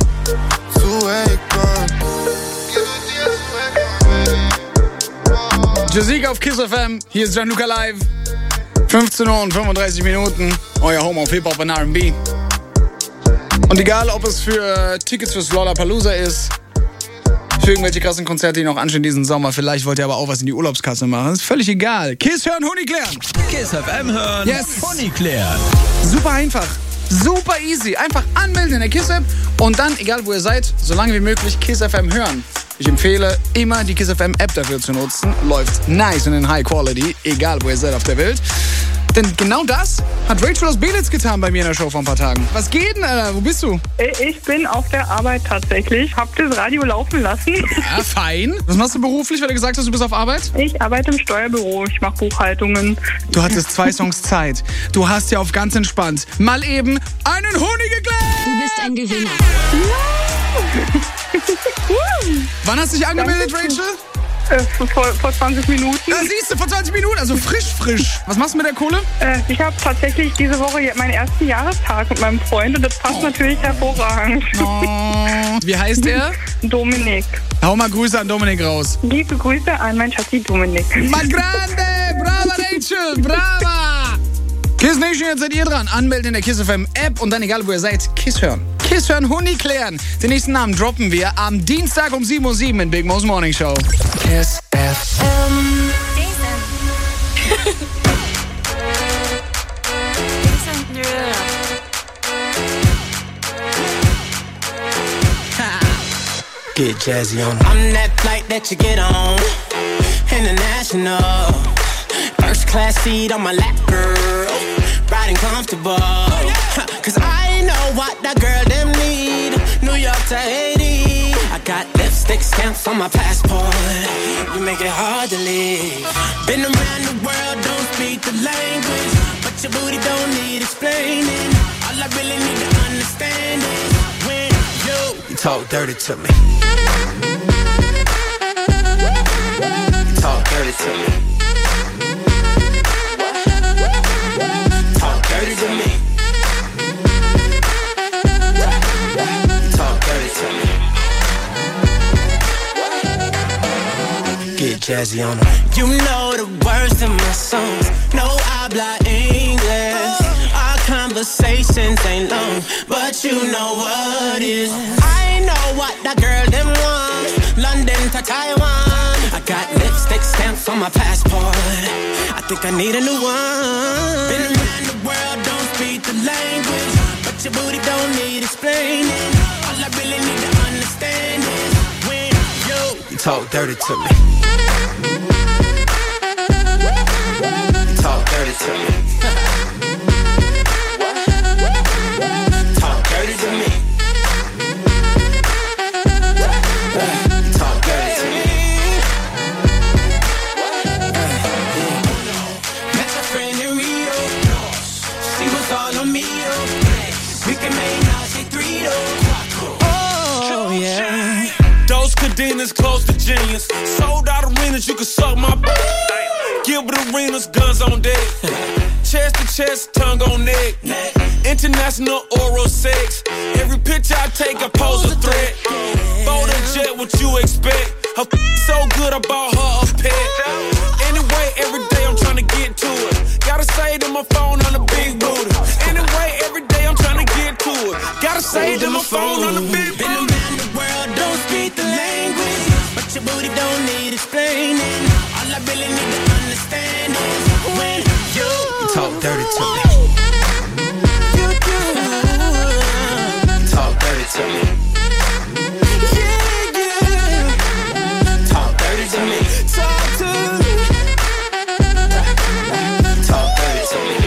Jessica auf Kiss FM, hier ist Gianluca Live. 15 Uhr und 35 Minuten, euer Home auf Hip-Hop und R&B. Und egal, ob es für Tickets fürs Lollapalooza ist, für irgendwelche krassen Konzerte, die noch anstehen diesen Sommer, vielleicht wollt ihr aber auch was in die Urlaubskasse machen, ist völlig egal. Kiss hören, Honig klären.
Kiss FM hören,
yes.
Honig klären.
Super einfach. Super easy. Einfach anmelden in der KISS-App und dann, egal wo ihr seid, so lange wie möglich KISS FM hören. Ich empfehle, immer die KISS FM App dafür zu nutzen. Läuft nice und in High Quality, egal wo ihr seid auf der Welt. Denn genau das hat Rachel aus Belitz getan bei mir in der Show vor ein paar Tagen. Was geht denn, Alter? Wo bist du?
Ich bin auf der Arbeit tatsächlich. Hab das Radio laufen lassen.
Ja, fein. Was machst du beruflich, weil du gesagt hast, du bist auf Arbeit?
Ich arbeite im Steuerbüro. Ich mache Buchhaltungen.
Du hattest 2 Songs Zeit. Du hast ja auf ganz entspannt mal eben einen Honig geklärt.
Du bist ein Gewinner.
Wann hast du dich angemeldet, Rachel?
Vor 20 Minuten.
Da siehst du, vor 20 Minuten, also frisch. Was machst du mit der Kohle?
Ich habe tatsächlich diese Woche meinen ersten Jahrestag mit meinem Freund und das passt natürlich hervorragend.
Oh. Wie heißt er?
Dominik.
Hau mal Grüße an Dominik raus.
Liebe Grüße an mein Schatzi Dominik.
Ma grande! Brava Rachel! Brava! Kiss Nation, jetzt seid ihr dran. Anmelden in der Kiss FM App und dann, egal wo ihr seid, Kiss hören. Kiss hören, Honig klären. Den nächsten Namen droppen wir am Dienstag um 7:07 Uhr in Big Mo's Morning Show.
Kiss FM. Get jazzy on.
I'm that flight that you get on. International. First class seat on my lap, girl. Riding comfortable. Cause I know what that girl them need. New York to Haiti. I got lipstick stamps on my passport. You make it hard to leave. Been around the world, don't speak the language. But your booty don't need explaining. All I really need to understand is when you talk dirty to me. You talk dirty to me. Talk dirty to me. Talk dirty to me. Get jazzy on them. You know the words in my songs. No habla English. Our conversations ain't long, but you know what is. I know what that girl them want. London to Taiwan. I got lipstick stamps on my passport. I think I need a new one. Been around the world, don't speak the language, but your booty don't need explaining. All I really need to understand is when you talk dirty to me. You talk dirty to me. Talk dirty to me. Talk dirty to me. Met my friend in Rio. She was all on me. We can make now say 3 Oh yeah.
Those cadenas close to genius. Sold out arenas, you can suck my Gilbert Arenas, guns on deck. Chest to chest, tongue on neck. International oral sex. Every picture I take, I pose a threat. Photo jet, what you expect? Her so good, I bought her a pet. Anyway, every day I'm trying to get to it. Gotta say to my phone on the big booty. Anyway, every day I'm trying to get to it. Gotta say to my phone on the big booty.
Been around the world, don't speak the language, but your booty don't need explaining. All I really need to understand is when you talk dirty to me. You do. Talk dirty to me. Yeah, yeah. Talk dirty to me. Talk to me. Talk dirty to me.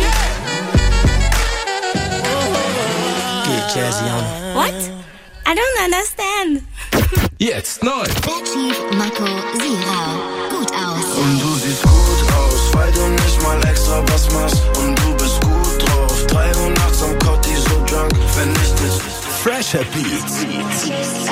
Get jazzy on it.
What? I don't understand.
Jetzt neu.
Chief Marco Sira. Gut aus.
Und du siehst gut aus, weil du nicht mal extra was machst. Und du bist gut drauf. 3 Uhr nachts am Cotti so drunk, wenn nicht ist.
Fresher Beats.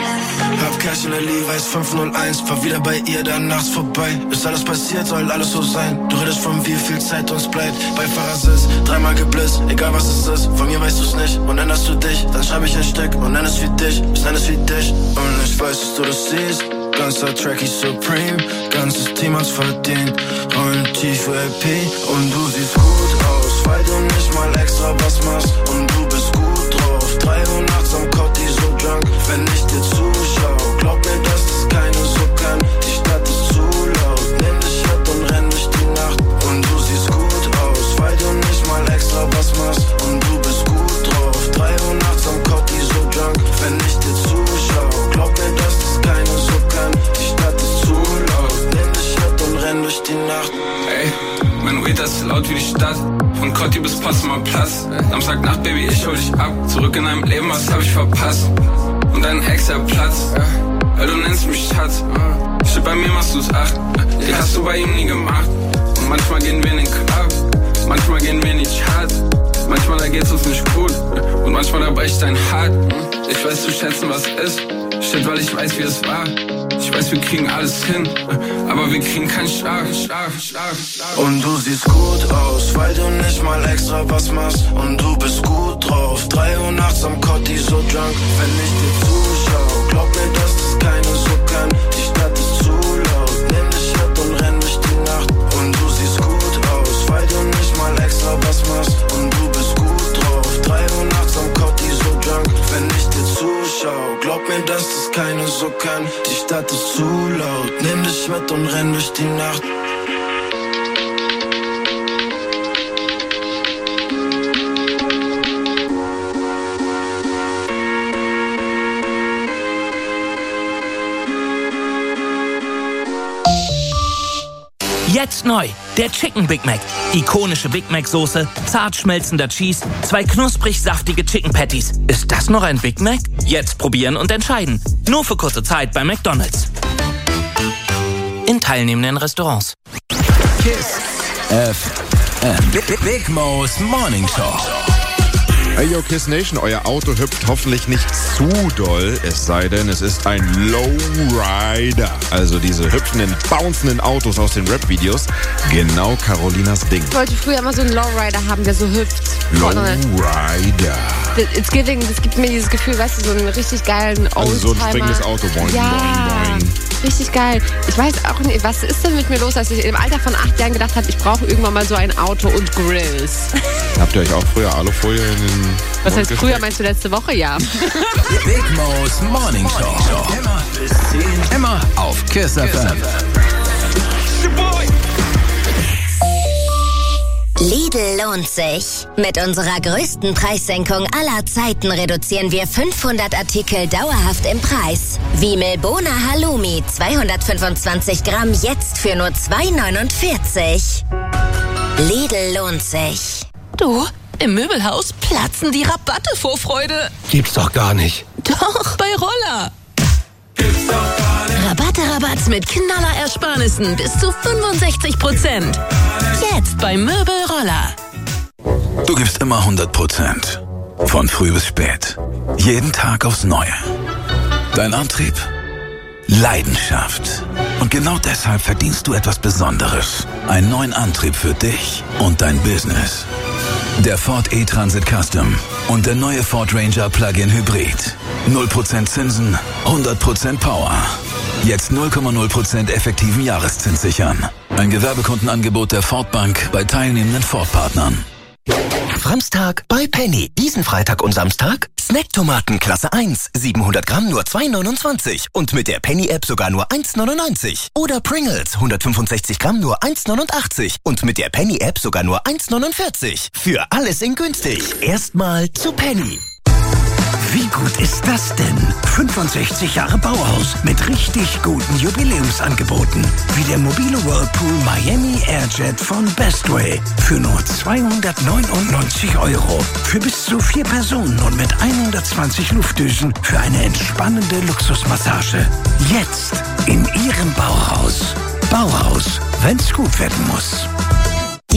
Hab Cash in der Levi's 501, fahr wieder bei ihr dann nachts vorbei. Ist alles passiert, soll alles so sein. Du redest von wie viel Zeit uns bleibt. Beifahrersitz, dreimal geblitzt, egal was es ist. Von mir weißt du's nicht und änderst du dich. Dann schreib ich ein Stück und nenn es wie dich. Ich nenn es wie dich und ich weiß, dass du das siehst. Ganzer Tracky Supreme, ganzes Team hat's verdient. Rollen tief VIP und du siehst gut aus, weil du nicht mal extra was machst. Und du bist gut drauf, 3 Uhr nachts am Cotti so drunk. Wenn ich dir zuschau, glaub mir, dass das keine so kann. Die Stadt ist zu laut, nimm dich mit und renn durch die Nacht. Und du siehst gut aus, weil du nicht mal extra was machst. Und du bist gut drauf, 3 Uhr nachts am Cotti so drunk. Wenn ich dir zuschau, glaub mir, dass das keine so kann. Die Stadt ist zu laut, nimm dich mit und renn durch die Nacht.
Ey, mein Weed ist laut wie die Stadt. Von Cotti bis Potsdamer Platz. Samstagnacht, Baby, ich hol dich ab. Zurück in deinem Leben, was hab ich verpasst? Und dein Ex, der Platz, weil du nennst mich Schatz. Shit, bei mir machst du's 8. Die hast du bei ihm nie gemacht. Und manchmal gehen wir in den Club, manchmal gehen wir in die Charts. Manchmal da geht's uns nicht gut und manchmal da bricht dein Hart. Ich weiß zu schätzen, was ist. Shit, weil ich weiß, wie es war. Ich weiß, wir kriegen alles hin, aber wir kriegen keinen Schlaf.
Und du siehst gut aus, weil du nicht mal extra was machst. Und du bist gut drauf, 3 Uhr nachts am Cotti so drunk. Wenn ich dir zuschau, glaub mir, dass das keine so kann. Die Stadt ist zu laut, nimm dich mit und renn durch die Nacht. Und du siehst gut aus, weil du nicht mal extra was machst. Und du bist gut drauf, 3 Uhr nachts am Cotti so drunk. Wenn ich dir zuschau, glaub mir, dass das keine so kann. Die Stadt ist zu laut, nimm dich mit und renn durch die Nacht.
Jetzt neu, der Chicken Big Mac. Ikonische Big Mac Soße, zart schmelzender Cheese, 2 knusprig saftige Chicken Patties. Ist das noch ein Big Mac? Jetzt probieren und entscheiden. Nur für kurze Zeit bei McDonald's. In teilnehmenden Restaurants.
Kiss FM. Big Mo's Morning Show.
Hey yo, Kiss Nation, euer Auto hüpft hoffentlich nicht zu doll, es sei denn, es ist ein Lowrider. Also diese hüpfenden, bouncenden Autos aus den Rap-Videos. Genau Carolinas Ding.
Ich wollte früher immer so einen Lowrider haben, der so hüpft.
Lowrider.
Das gibt mir dieses Gefühl, weißt du, so einen richtig geilen Oldtimer.
Also so ein springendes Auto. Boing,
ja,
boing, boing.
Richtig geil. Ich weiß auch nicht, was ist denn mit mir los, dass ich im Alter von 8 Jahren gedacht habe, ich brauche irgendwann mal so ein Auto und Grills.
Habt ihr euch auch früher Alufolie in den
Was heißt früher, meinst du letzte Woche? Ja.
Big Mo's Morning Show. Immer bis 10. Immer auf Kiss FM.
Lidl lohnt sich. Mit unserer größten Preissenkung aller Zeiten reduzieren wir 500 Artikel dauerhaft im Preis. Wie Milbona Halloumi 225 Gramm jetzt für nur 2,49. Lidl lohnt sich.
Du, im Möbelhaus platzen die Rabatte vor Freude.
Gibt's doch gar nicht.
Doch, bei Roller. Rabatte mit Knallerersparnissen bis zu 65%. Jetzt bei Möbel Roller.
Du gibst immer 100%. Von früh bis spät. Jeden Tag aufs Neue. Dein Antrieb? Leidenschaft. Und genau deshalb verdienst du etwas Besonderes. Einen neuen Antrieb für dich und dein Business. Der Ford E-Transit Custom und der neue Ford Ranger Plug-in Hybrid. 0% Zinsen, 100% Power. Jetzt 0,0% effektiven Jahreszins sichern. Ein Gewerbekundenangebot der Ford Bank bei teilnehmenden Ford-Partnern.
Samstag bei Penny. Diesen Freitag und Samstag Snacktomaten Klasse 1. 700 Gramm nur 2,29. Und mit der Penny-App sogar nur 1,99. Oder Pringles 165 Gramm nur 1,89. Und mit der Penny-App sogar nur 1,49. Für alles in günstig. Erstmal zu Penny.
Wie gut ist das denn? 65 Jahre Bauhaus mit richtig guten Jubiläumsangeboten. Wie der mobile Whirlpool Miami Airjet von Bestway. Für nur 299 €. Für bis zu 4 Personen und mit 120 Luftdüsen für eine entspannende Luxusmassage. Jetzt in Ihrem Bauhaus. Bauhaus, wenn's gut werden muss.
Die gute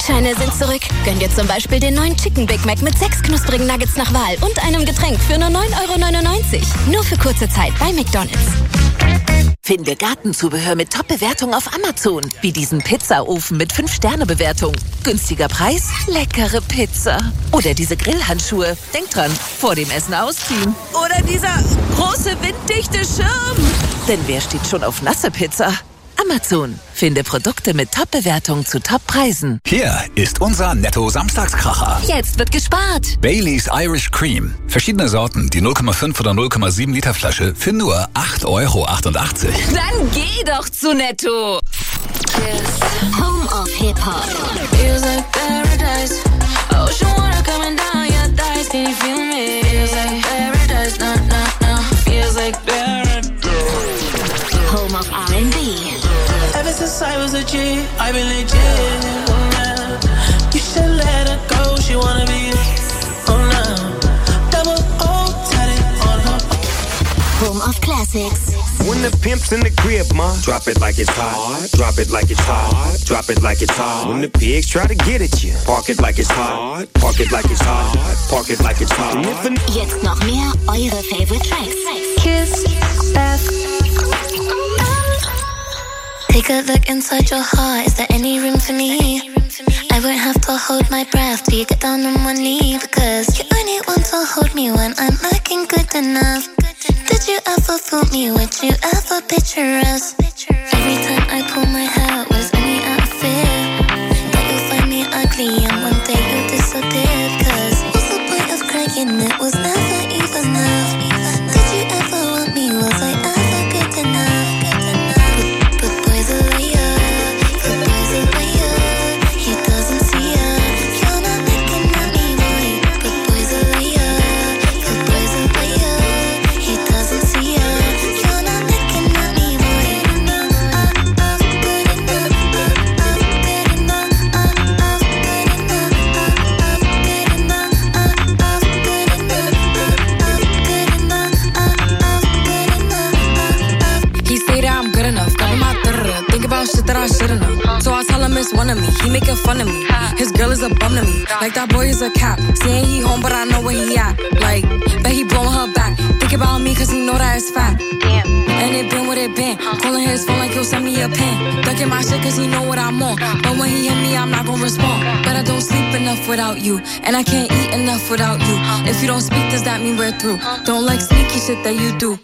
Gutscheine sind zurück. Gönn dir zum Beispiel den neuen Chicken Big Mac mit 6 knusprigen Nuggets nach Wahl und einem Getränk für nur 9,99 €. Nur für kurze Zeit bei McDonald's.
Finde Gartenzubehör mit Top-Bewertung auf Amazon. Wie diesen Pizzaofen mit 5-Sterne-Bewertung. Günstiger Preis, leckere Pizza. Oder diese Grillhandschuhe. Denk dran, vor dem Essen ausziehen. Oder dieser große winddichte Schirm. Denn wer steht schon auf nasse Pizza? Amazon. Finde Produkte mit Top-Bewertung zu Top-Preisen.
Hier ist unser Netto-Samstagskracher.
Jetzt wird gespart.
Baileys Irish Cream. Verschiedene Sorten, die 0,5 oder 0,7 Liter Flasche für nur 8,88 €.
Dann geh doch zu Netto.
Home of Hip-Hop.
Feels like paradise. Ocean water coming down your thighs. Can you feel me? Feels like paradise. No, no, no. Feels like paradise.
Home of R&B.
Ever since I was a G, I've been legit. Yeah. You should let her go, she wanna be. Oh no. Double O, tatted on her.
Home of Classics.
When the pimp's in the crib, ma, drop it like it's hot. Drop it like it's hot. Drop it like it's hot. When the pigs try to get at you, park it like it's hot. Park it like it's hot. Park it like it's hot.
Jetzt noch mehr eure Favorite Tracks.
Kiss F. Take a look inside your heart. Is there any room for me? I won't have to hold my breath till you get down on one knee, because you only want to hold me when I'm looking good enough. Did you ever fool me? Would you ever picture us? Every time I pull my hair, was only out of fear that you'll find me ugly and one day you'll disappear. Cause what's the point of crying? It was never even enough. Did you ever want me? Was I ever good enough? But boys are liar. But boys are liar. He doesn't see ya. You're not looking at me, boy. But boys are liar. But boys are liar. He doesn't see ya. You're not looking at me, boy. Good enough. Good enough.
He say that I'm good enough, cover my think about shit that I shouldn't have. So I tell him it's one of me, he making fun of me. His girl is a bum to me, like that boy is a cap. Saying he home, but I know where he at. Like, bet he blowing her back. Think about me, cause he know that it's fat. And it been what it been. Calling his phone like he'll send me a pin. Ducking my shit cause he know what I'm on. But when he hit me, I'm not gonna respond. But I don't sleep enough without you, and I can't eat enough without you. If you don't speak, does that mean we're through? Don't like sneaky shit that you do.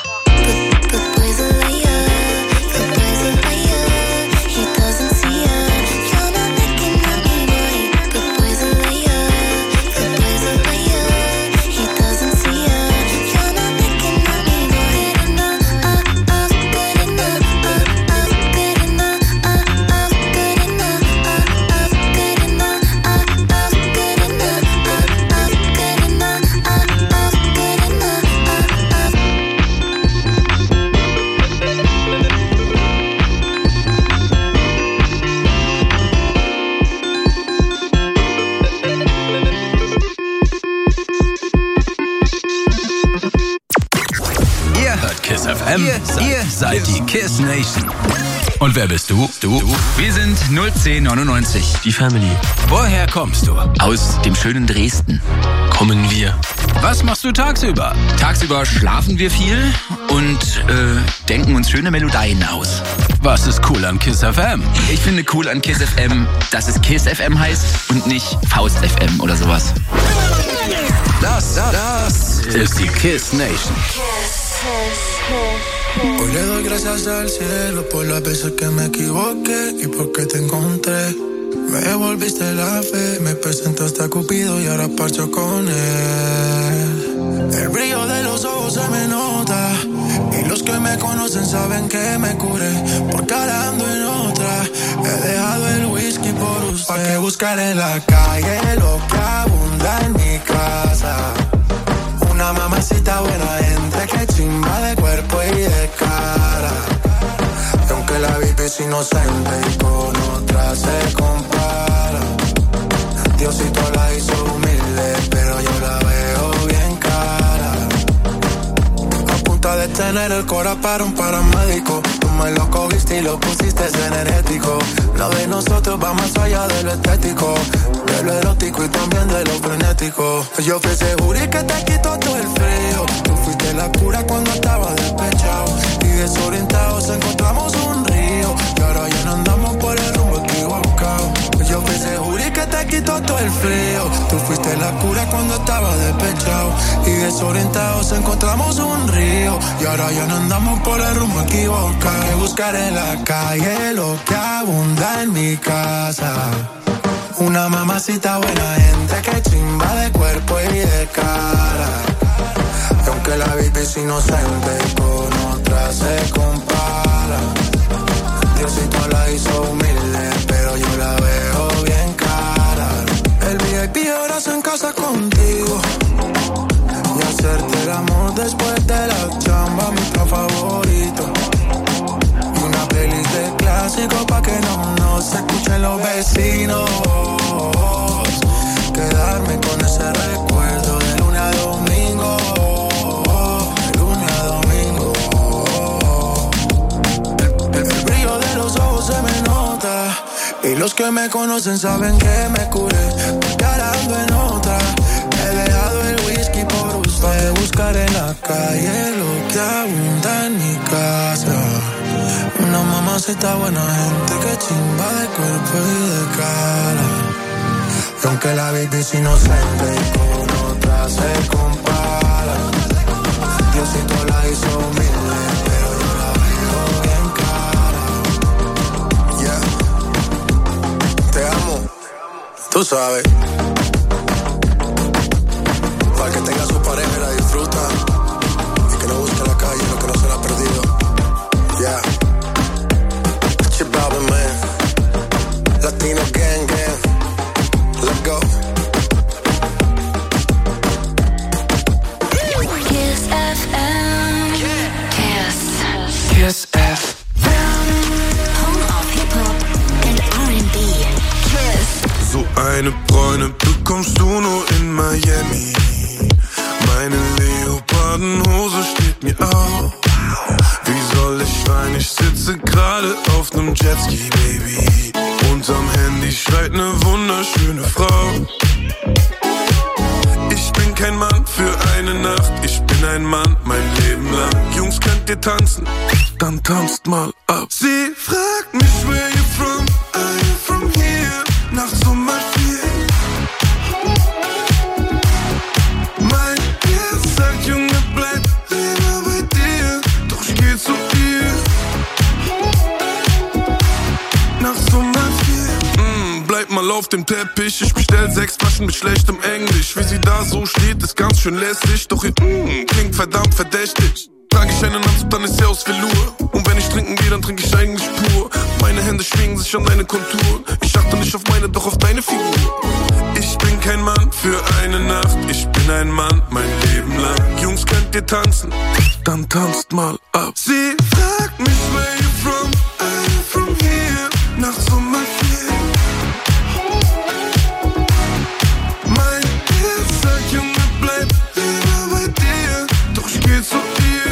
Ihr seid die Kiss Nation. Und wer bist du? Du? Wir sind 01099.
Die Family.
Woher kommst du?
Aus dem schönen Dresden kommen wir.
Was machst du tagsüber?
Tagsüber schlafen wir viel und denken uns schöne Melodien aus.
Was ist cool an Kiss FM?
Ich finde cool an Kiss FM, dass es Kiss FM heißt und nicht Faust FM oder sowas.
Das ist die Kiss Nation.
Hoy le doy gracias al cielo por las veces que me equivoqué y porque te encontré. Me devolviste la fe, me presentaste a Cupido y ahora parcho con él. El brillo de los ojos se me nota y los que me conocen saben que me curé, porque ahora ando en otra. He dejado el whisky por usted. ¿Pa' qué buscar en la calle lo que abunda en mi casa? Una mamacita buena entre que chimba de cuerpo y de cara. Y aunque la vive es inocente y con otra se compara, Diosito la hizo humilde, pero yo la veo bien cara. A punta de este tener el cora para un paramédico. Tú me lo cogiste y lo pusiste energético. Lo de nosotros va más allá de lo estético, de lo erótico y también de lo frenético. Yo fui ese jury que te quitó todo el frío. Tú fuiste la cura cuando estaba despechado y desorientados encontramos un río. Y ahora ya no andamos por el rumbo equivocado. Yo fui ese jury que te quitó todo el frío. Tú fuiste la cura cuando estaba despechado y desorientados encontramos un río. Y ahora ya no andamos por el rumbo equivocado. Que buscar en la calle lo que abunda en mi casa. Una mamacita buena gente que chimba de cuerpo y de cara. Y aunque la baby es inocente, con otra se compara. Diosito la hizo humilde, pero yo la veo bien cara. El VIP ahora se en casa contigo y hacerte el amor después de la chamba, mi plan favorito. Y una playlist de clásicos pa' que no se escuchen los vecinos. Quedarme con ese recuerdo de lunes a domingo. De lunes a domingo. El brillo de los ojos se me nota. Y los que me conocen saben que me curé. Carando en otra. He dejado el whisky por usted. Buscar en la calle lo que abunda en mi casa. Una mamacita buena gente que chimba de cuerpo y de cara. Y aunque la baby es inocente y con otra se compara. Diosito la hizo humilde, pero yo la veo bien cara. Yeah. Te amo, tú sabes. Para que tenga su pareja y la disfruta. Y que no busque la calle lo que no se la ha perdido. Yeah. Chip Album, man. Latino gang, gang. Let's go.
Kiss FM. Kiss.
Kiss FM.
Home of Hip-Hop and R&B. Kiss.
So eine Bräune bekommst du nur in Miami. Meine Leopardenhose steht mir auf. Wie soll ich weinen? Ich sitze gerade auf nem Jetski, Baby. Unterm Handy schreit ne wunderschöne Frau. Ich bin kein Mann für eine Nacht. Ich bin ein Mann mein Leben lang. Jungs, könnt ihr tanzen? Dann tanzt mal ab. Sie fragt mich, where you from? Are you from here? Nachts um 4. Mein Herz sagt, Junge, bleib lieber bei dir. Doch ich geh zu ihr. Nachts um 4. Bleib mal auf dem Teppich. Ich bestell 6 Flaschen mit schlechtem Englisch. Wie sie da so steht, ist ganz schön lässig. Doch ihr klingt verdammt verdächtig. Trage ich einen Anzug, dann ist sie aus Velour. Und wenn ich trinken gehe, dann trinke ich eigentlich pur. Meine Hände schwingen sich an deine Konturen. Ich achte nicht auf meine, doch auf deine Figur. Ich bin kein Mann für eine Nacht. Ich bin ein Mann mein Leben lang. Jungs, könnt ihr tanzen? Dann tanzt mal ab. Sie fragt mich, where you from? Are you from here? Nachts um 4. Mein Herz sagt, Junge, bleib lieber bei dir. Doch ich geh zu ihr.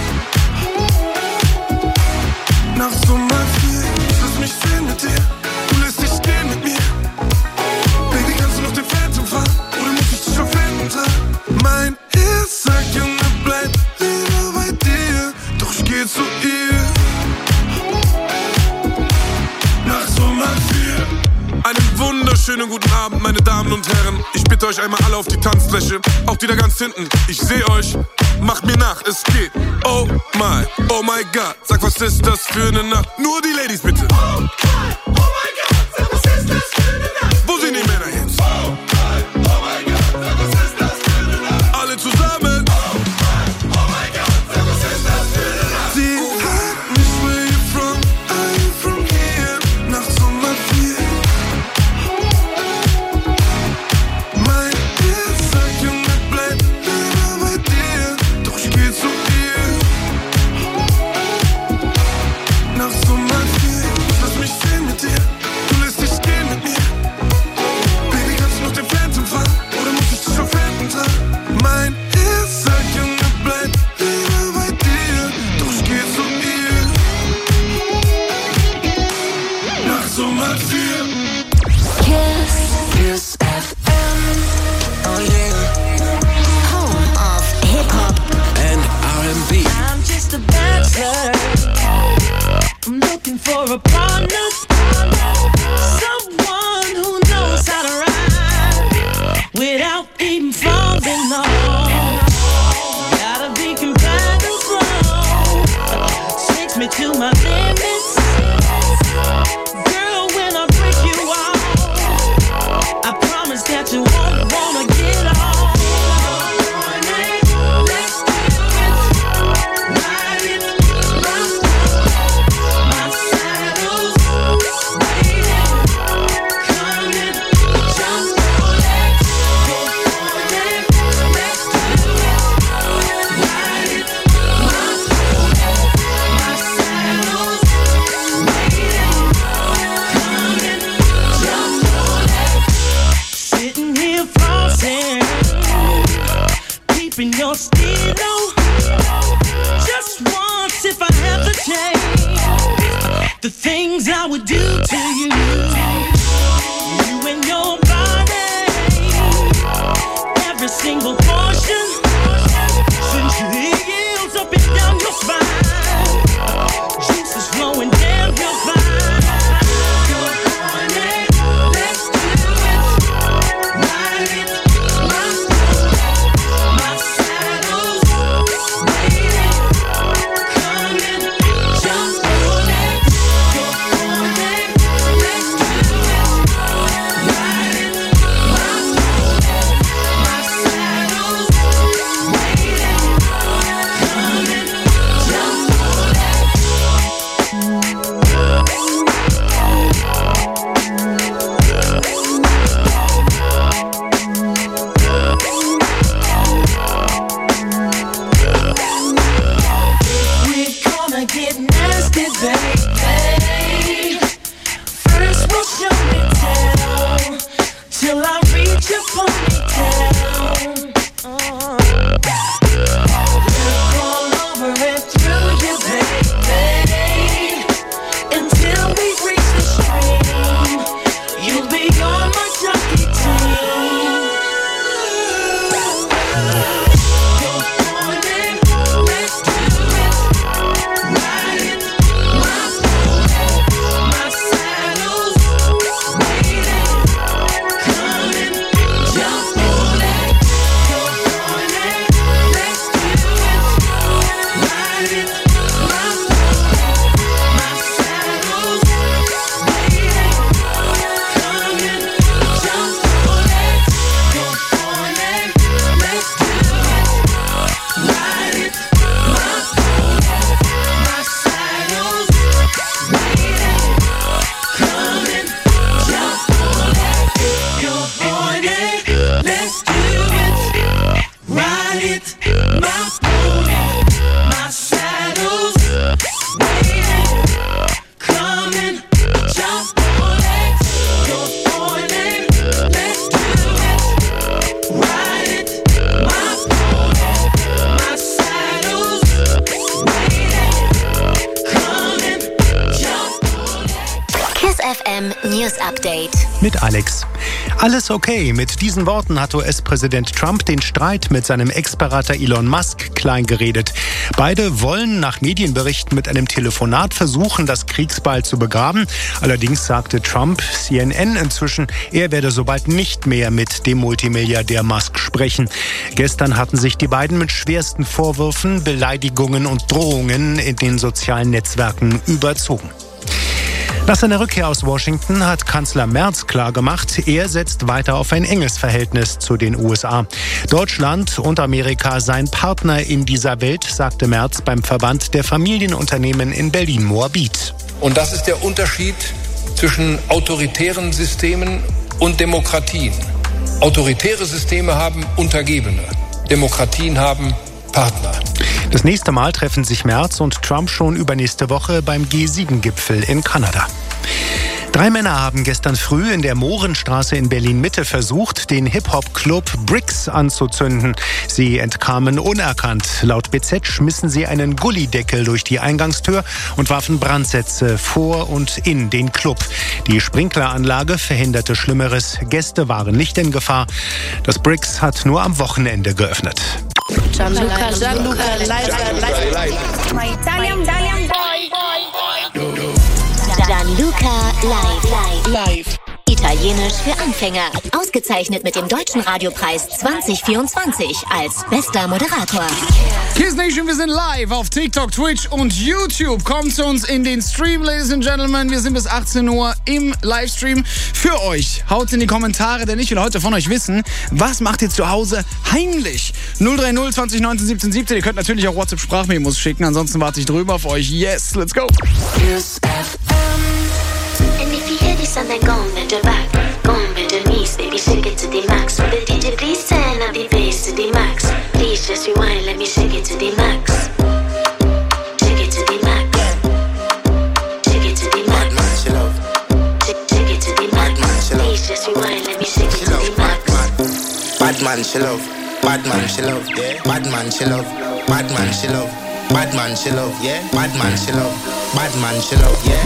Nachts um 4. Ich lass mich sehen mit dir. Du lässt dich gehen mit mir. Baby, kannst du noch den Phantom fahren? Oder muss ich dich auf Händen tragen? Mein Herz sagt, Junge, bleib lieber bei dir. Doch ich geh zu ihr. Nachts um 4. Einen wunderschönen guten Abend, meine Damen und Herren. Ich bitte euch einmal alle auf die Tanzfläche. Auch die da ganz hinten. Ich seh euch. Macht mir nach, es geht. Oh my God. Sag, was ist das für eine Nacht? Nur die Ladies bitte. Oh my God. Sag, was ist das für eine Nacht? Wo sind die Männer jetzt? Oh my God. Sag, was ist das für eine Nacht? Alle zusammen. Oh my God. Sag, was ist das für eine Nacht? Sie fragt mich, where you from? Are you from here? Nachts um 4. Mein Herz sagt, Junge, bleib lieber bei dir. Doch ich geh zu ihr. Nachts um 4. Ich lass mich sehen mit dir.
looking for a partner, someone who knows how to ride without even falling off. Gotta be compatible, takes me to my limits. Girl, when I break you off, I promise that you won't wanna get off. Keeping your stilo, just once if I have the chance, the things I would do to you, you and your body, every single portion, centrioles up and down your spine, juices flowing down your spine.
News Update
mit Alex. Alles okay. Mit diesen Worten hat US-Präsident Trump den Streit mit seinem Ex-Berater Elon Musk kleingeredet. Beide wollen nach Medienberichten mit einem Telefonat versuchen, das Kriegsbeil zu begraben. Allerdings sagte Trump CNN inzwischen, er werde sobald nicht mehr mit dem Multimilliardär Musk sprechen. Gestern hatten sich die beiden mit schwersten Vorwürfen, Beleidigungen und Drohungen in den sozialen Netzwerken überzogen. Nach seiner Rückkehr aus Washington hat Kanzler Merz klargemacht, er setzt weiter auf ein enges Verhältnis zu den USA. Deutschland und Amerika seien Partner in dieser Welt, sagte Merz beim Verband der Familienunternehmen in Berlin-Moabit.
Und das ist der Unterschied zwischen autoritären Systemen und Demokratien. Autoritäre Systeme haben Untergebene, Demokratien haben Partner.
Das nächste Mal treffen sich Merz und Trump schon übernächste Woche beim G7-Gipfel in Kanada. 3 Männer haben gestern früh in der Mohrenstraße in Berlin-Mitte versucht, den Hip-Hop-Club Bricks anzuzünden. Sie entkamen unerkannt. Laut BZ schmissen sie einen Gullideckel durch die Eingangstür und warfen Brandsätze vor und in den Club. Die Sprinkleranlage verhinderte Schlimmeres. Gäste waren nicht in Gefahr. Das Bricks hat nur am Wochenende geöffnet.
Gianluca, live.
My Italian boy.
Gianluca Live. Italienisch für Anfänger. Ausgezeichnet mit dem Deutschen Radiopreis 2024 als bester Moderator.
Kiss Nation, wir sind live auf TikTok, Twitch und YouTube. Kommt zu uns in den Stream, Ladies and Gentlemen. Wir sind bis 18 Uhr im Livestream für euch. Haut in die Kommentare, denn ich will heute von euch wissen, was macht ihr zu Hause heimlich? 030 20 19 17 17. Ihr könnt natürlich auch WhatsApp-Sprachmemos schicken. Ansonsten warte ich drüber auf euch. Yes, let's go.
Kiss FM. And if you hear this and then go on bend your back, go on bend your knees, baby, shake it to the max. Will the DJ please turn up the bass to the max? Please just rewind, let me shake it to the max. Shake it to the max. Shake it to the max. Bad man, she love. Shake it to the max. Bad man, she love. Please just rewind, let me shake it to the max.
Bad man, she love. Bad man, she love. Yeah. Bad man, she love. Bad man, she love. Bad man, she love. Yeah. Bad man, she love. Bad man, she love. Yeah.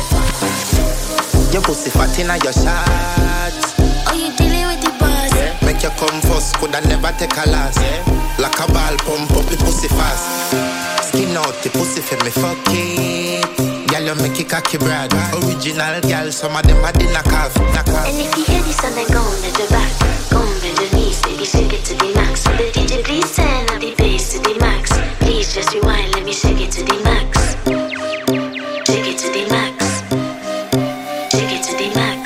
Your pussy fat inna your shots.
Oh, you dealing with the boss?
Yeah. Make you come first, coulda never take a last. Yeah. Like a ball, pump up the pussy fast. Skin out the pussy for me, fuck it. Girl, you make it cocky brag. Original girl, some of them are the knockoff.
And if you hear this and then go on bend your back, go on bend your knees, baby, shake it to the max. Will the DJ please turn up the bass to the max? Please just rewind, let me shake it to the max. Shake it to the max. Shake it to the max.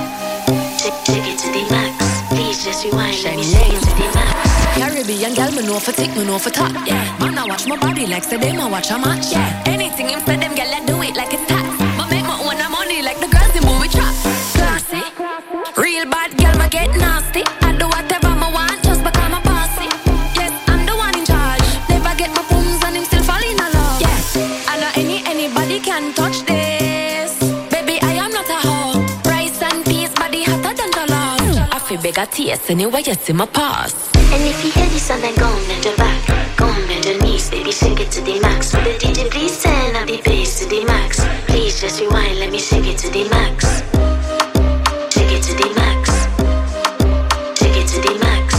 Shake it to the max. Please just rewind, let me shake it to the max.
Caribbean girl, me know for tick, me know for top. Yeah, man, I watch my body like say them, I watch a match. Yeah, anything him say them, girl, I do it like it's tax. But make my own money like the girls in movie trap. Classy, real bad girl, ma get nasty. I do whatever I want, just become a bossy. Yes, I'm the one in charge. Never get my pums and him still fall in love. Yeah, I know anybody can touch this. Baby, I am not a hoe. Rice and peas, body hotter than jollof. I feel bigger taste anyway, you see my pass.
And if you hear this and then go on bend your back, go on bend your knees, baby, shake it to the max. Will the DJ please turn up the bass to the max? Please just rewind, let me shake it to the max. Shake it to the max. Shake it to the max.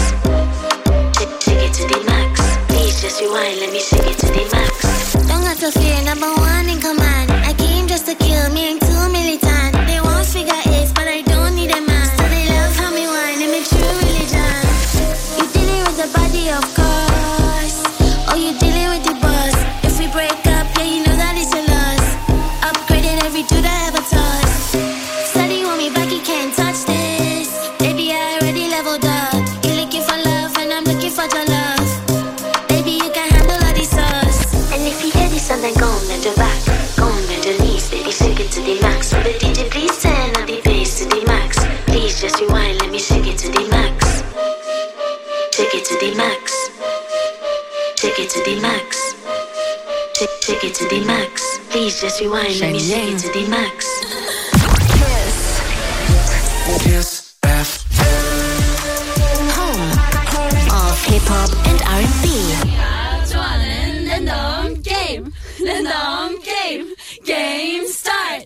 Shake it to the max. Please just rewind, let me shake it to the max. Don't have to fear, number one in command. I came just to kill me, ain't too militant. They won't figure eight, but I don't need a man. So they love how me whine, it makes true religion. You dealing with the body, of course. Oh, you dealing with the boss. If we break up, yeah, you know that it's a loss. Upgrading every dude I ever touched. Study want me back, you can't touch this. Baby, I already leveled up. You're looking for love, and I'm looking for your love. Baby, you can handle all these sauce. And if you hear this and then go on bend your back, go on bend your knees, baby, shake it to the max. Will the DJ please turn up the bass to the max? Please just rewind, let me shake it to the max. Shake it to the max. Shake it to the max. Shake it to the max. Please just rewind, let me shake it to the max.
Kiss FM.
Home of hip-hop and R&B.
Game start.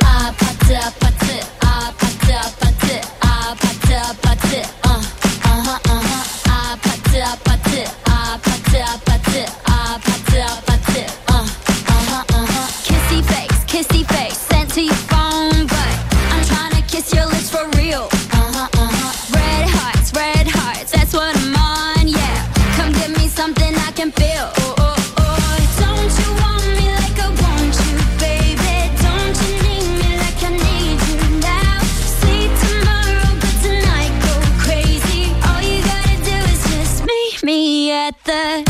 Kissy face, sent to your phone, but I'm trying to kiss your lips for real. Red hearts, that's what I'm on, yeah. Come give me something I can feel. Don't you want me like I want you, baby? Don't you need me like I need you now? See tomorrow, but tonight go crazy. All you gotta do is just meet me at the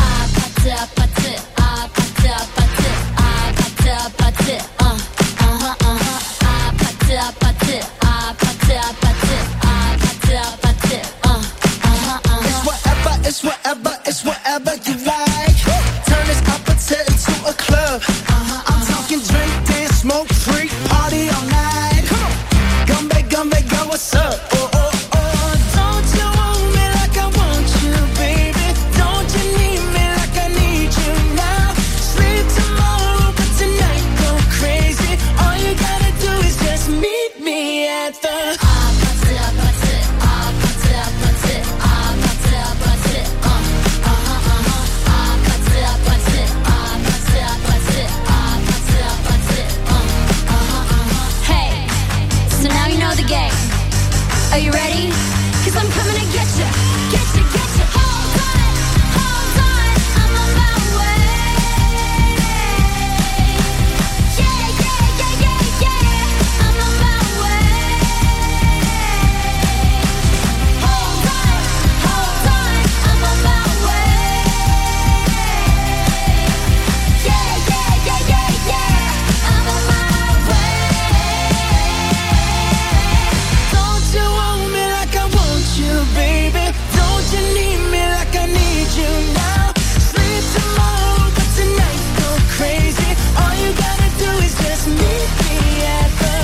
It's whatever you like. Turn this appetite into a club. I'm talking drink, dance, smoke, freak, party all night. Come on, come back, girl, what's up? Don't you want me like I want you, baby? Don't you need me like I need you now? Sleep tomorrow, but tonight go crazy. All you gotta do is just meet me at the
Hey, Are you ready? 'Cause I'm coming to get you, get you, get you. Hold on, I'm on my way. Yeah, yeah, yeah, yeah, yeah, I'm on my way. Hold on, I'm on my way. Yeah, yeah, yeah, yeah, yeah, I'm on my way.
Don't you want me like I want you, baby? Don't you need me like I need you now? Sleep tomorrow, but tonight go crazy. All you gotta do is just meet me at the.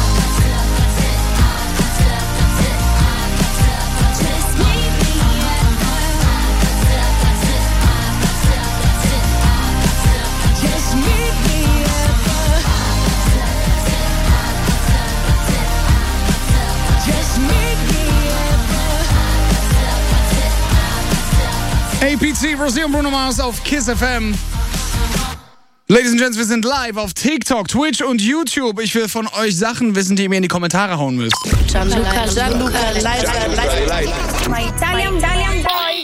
Just meet me at
Just meet me at the. Just meet me at
APC, Rosie und Bruno Mars auf KISS FM. Ladies and Gents, wir sind live auf TikTok, Twitch und YouTube. Ich will von euch Sachen wissen, die ihr mir in die Kommentare hauen müsst.
Gianluca, live. My Italian boy.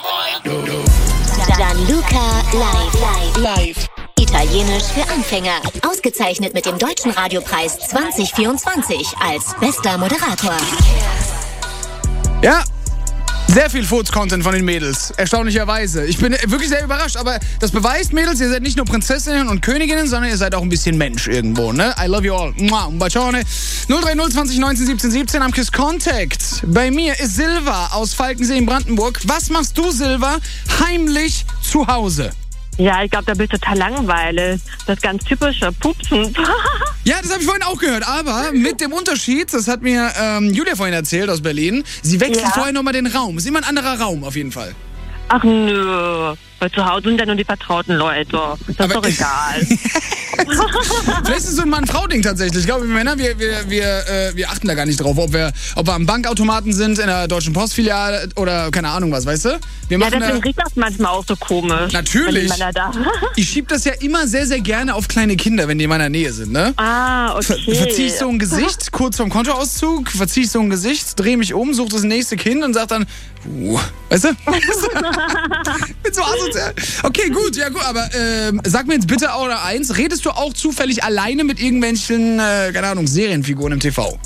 Gianluca live. Italienisch für Anfänger. Ausgezeichnet mit dem Deutschen Radiopreis 2024 als bester Moderator.
Ja, sehr viel Foods-Content von den Mädels. Erstaunlicherweise. Ich bin wirklich sehr überrascht, aber das beweist, Mädels, ihr seid nicht nur Prinzessinnen und Königinnen, sondern ihr seid auch ein bisschen Mensch irgendwo, ne? I love you all. Mua, un bacione. 030 20 19 17 17 am KISS Contact. Bei mir ist Silva aus Falkensee in Brandenburg. Was machst du, Silva, heimlich zu Hause?
Ja, ich glaube, da bist du total langweilig. Das ganz typische Pupsen.
Ja, das habe ich vorhin auch gehört, aber mit dem Unterschied, das hat mir Julia vorhin erzählt aus Berlin, sie wechselt vorher nochmal den Raum. Ist immer ein anderer Raum auf jeden Fall.
Ach nö, weil zu Hause sind ja nur die vertrauten Leute. Das ist doch egal.
Vielleicht ist es so ein Mann-Frau-Ding tatsächlich. Ich glaube, wir Männer, wir achten da gar nicht drauf, ob wir am Bankautomaten sind, in der Deutschen Postfiliale oder keine Ahnung was, weißt du? Wir machen
deswegen riecht das manchmal auch so komisch.
Natürlich.
Wenn die Männer da.
Ich schieb das ja immer sehr, sehr gerne auf kleine Kinder, wenn die in meiner Nähe sind, ne?
Ah, okay.
Verzieh ich so ein Gesicht, kurz vorm Kontoauszug, verzieh ich so ein Gesicht, dreh mich um, such das nächste Kind und sag dann, weißt du? Bin so asozial. Okay, gut, ja gut, aber sag mir jetzt bitte auch noch eins, redest du auch zufällig alleine mit irgendwelchen, keine Ahnung, Serienfiguren im TV?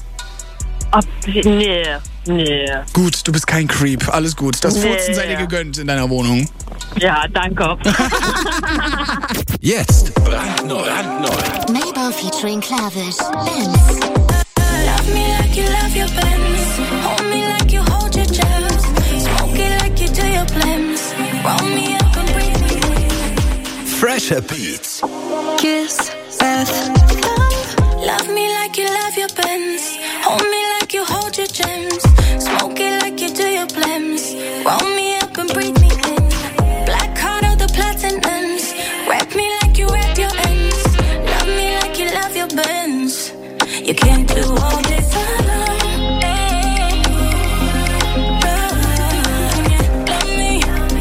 Nee.
Gut, du bist kein Creep, alles gut. Das Furzen sei dir gegönnt in deiner Wohnung.
Ja, danke.
Jetzt brandneu.
Mabel featuring Klavish. Benz.
Love me like you love your Benz. Hold me like you hold your jams. Smoke it like you do your blends. Roll me up and breathe me.
Fresher Beats.
Kiss FM. Love me like you love your Benz. Hold me like